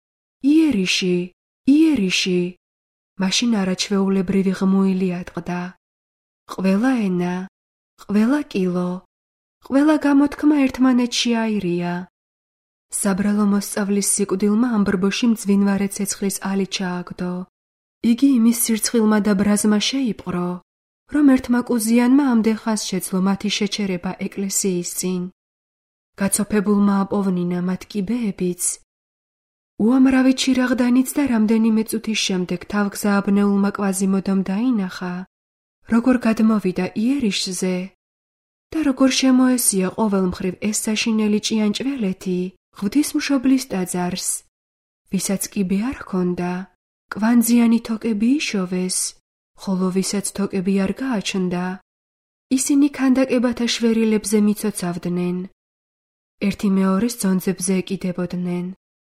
იერიში, იერიში. მაშინ არაჩვეულებრივი ღმუილი ატყდა. ყველა ენა, ყველა კილო, ყველა გამოთქმა ერთმანეთში აირია. საბრალო მოსწავლის სიკვდილმა ამ ბრბოში მძვინვარე ცეცხლის ალი ჩააგდო. იგი იმის სირცხილმა და ბრაზმა შეიპყრო, რომ ერთმა კუზიანმა ამდენ ხანს შეძლო მათი შეჩერება ეკლესიის წინ. გაცოფებულმა აპოვნინა მათ კიბეებიც. უამრავი ჩირაღდანიც და რამდენიმე წუთის შემდეგ თავგზააბნეულმა კვაზიმოდომ დაინახა, როგორ გადმოვიდა იერიშზე და როგორ შემოესია ყოველ მხრივ ეს საშინელი ჭიანჭველეთი ღვთისმშობლის ტაძარს, ვისაც კიბე არ ჰქონდა, კვანძიანი თოკები იშოვეს, ხოლო ვისაც თოკები არ გააჩნდა, ისინი ქანდაკებათა შვერილებზე მიცოცავდნენ, ერთი მეორეს ძონძებზე ეკიდებოდნენ.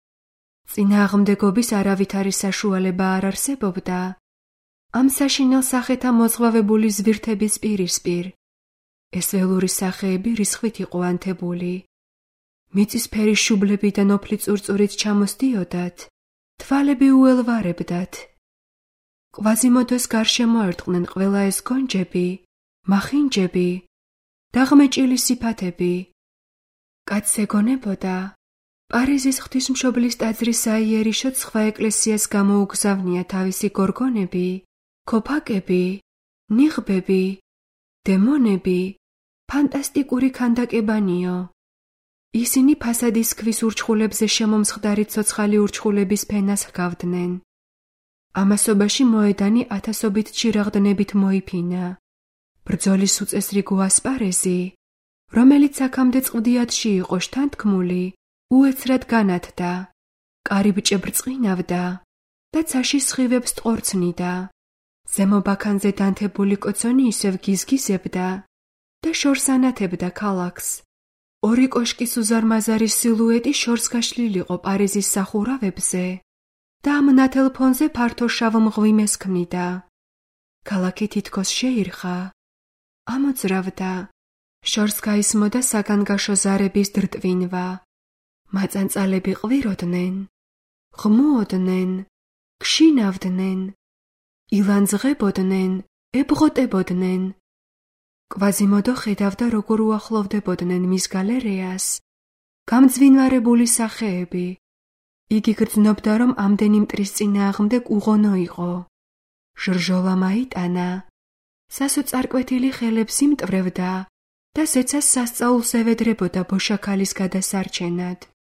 წინააღმდეგობის არავითარი საშუალება არ არსებობდა. ამ საშინელ სახეთა მოძღვავებული ზვირთების პირისპირ ეს ველური სახეები რისხვით იყო ანთებული. მიწისფერი შუბლები და ნოფლი წურწურით ჩამოსდიოდათ, თვალები უელვარებდათ. კვაზიმოდოს გარშემო ერტყნენ ყველა ეს გონჯები, მახინჯები და ღმეჭილი სიფათები. კაცს ეგონებოდა, პარიზის ღვთისმშობლის ტაძრის საიერიშოდ სხვა ეკლესიას გამოუგზავნია თავისი გორგონები, ქოფაკები, ნიღბები, დემონები, ფანტასტიკური ქანდაკებანიო. ისინი ფასადის ქვის ურჩხულებზე შემომსხდარი ცოცხალი ურჩხულების ფენას ჰგავდნენ. ამასობაში მოედანი ათასობით ჩირაღდნებით მოიფინა. ბრძოლის უწესრიგო ასპარეზი, რომელიც აქამდე წვდიათში იყო შთანთქმული, უეცრად განათდა, კარიბჭე ბრწყინავდა და ცაში სხივებს ტყორცნიდა. ზემო ბაქანზე დანთებული კოცონი ისევ გიზგიზებდა და შორს ანათებდა ქალაქს. ორი კოშკის უზარმაზარი სილუეტი შორს გაშლილიყო პარიზის სახურავებზე და ამ ნათელ ფონზე ფართო შავ მღვიმეს ქმნიდა. ქალაქი თითქოს შეირხა, ამოძრავდა, შორს გაისმოდა საგანგაშო ზარების დრტვინვა. მაწანწალები ყვიროდნენ, ღმუოდნენ, გშინავდნენ, ილანძღებოდნენ, ებღოტებოდნენ. კვაზიმოდო ხედავდა, როგორ უახლოვდებოდნენ მის გალერეას გამძვინვარებული სახეები. იგი გრძნობდა, რომ ამდენი მტრის წინააღმდეგ უღონო იყო. ჟრჟოლა მაიტანა. სასო წარკვეთილი ხელებს იმტვრევდა და ზეცას სასწაულს ევედრებოდა ბოშაქალის გადასარჩენად.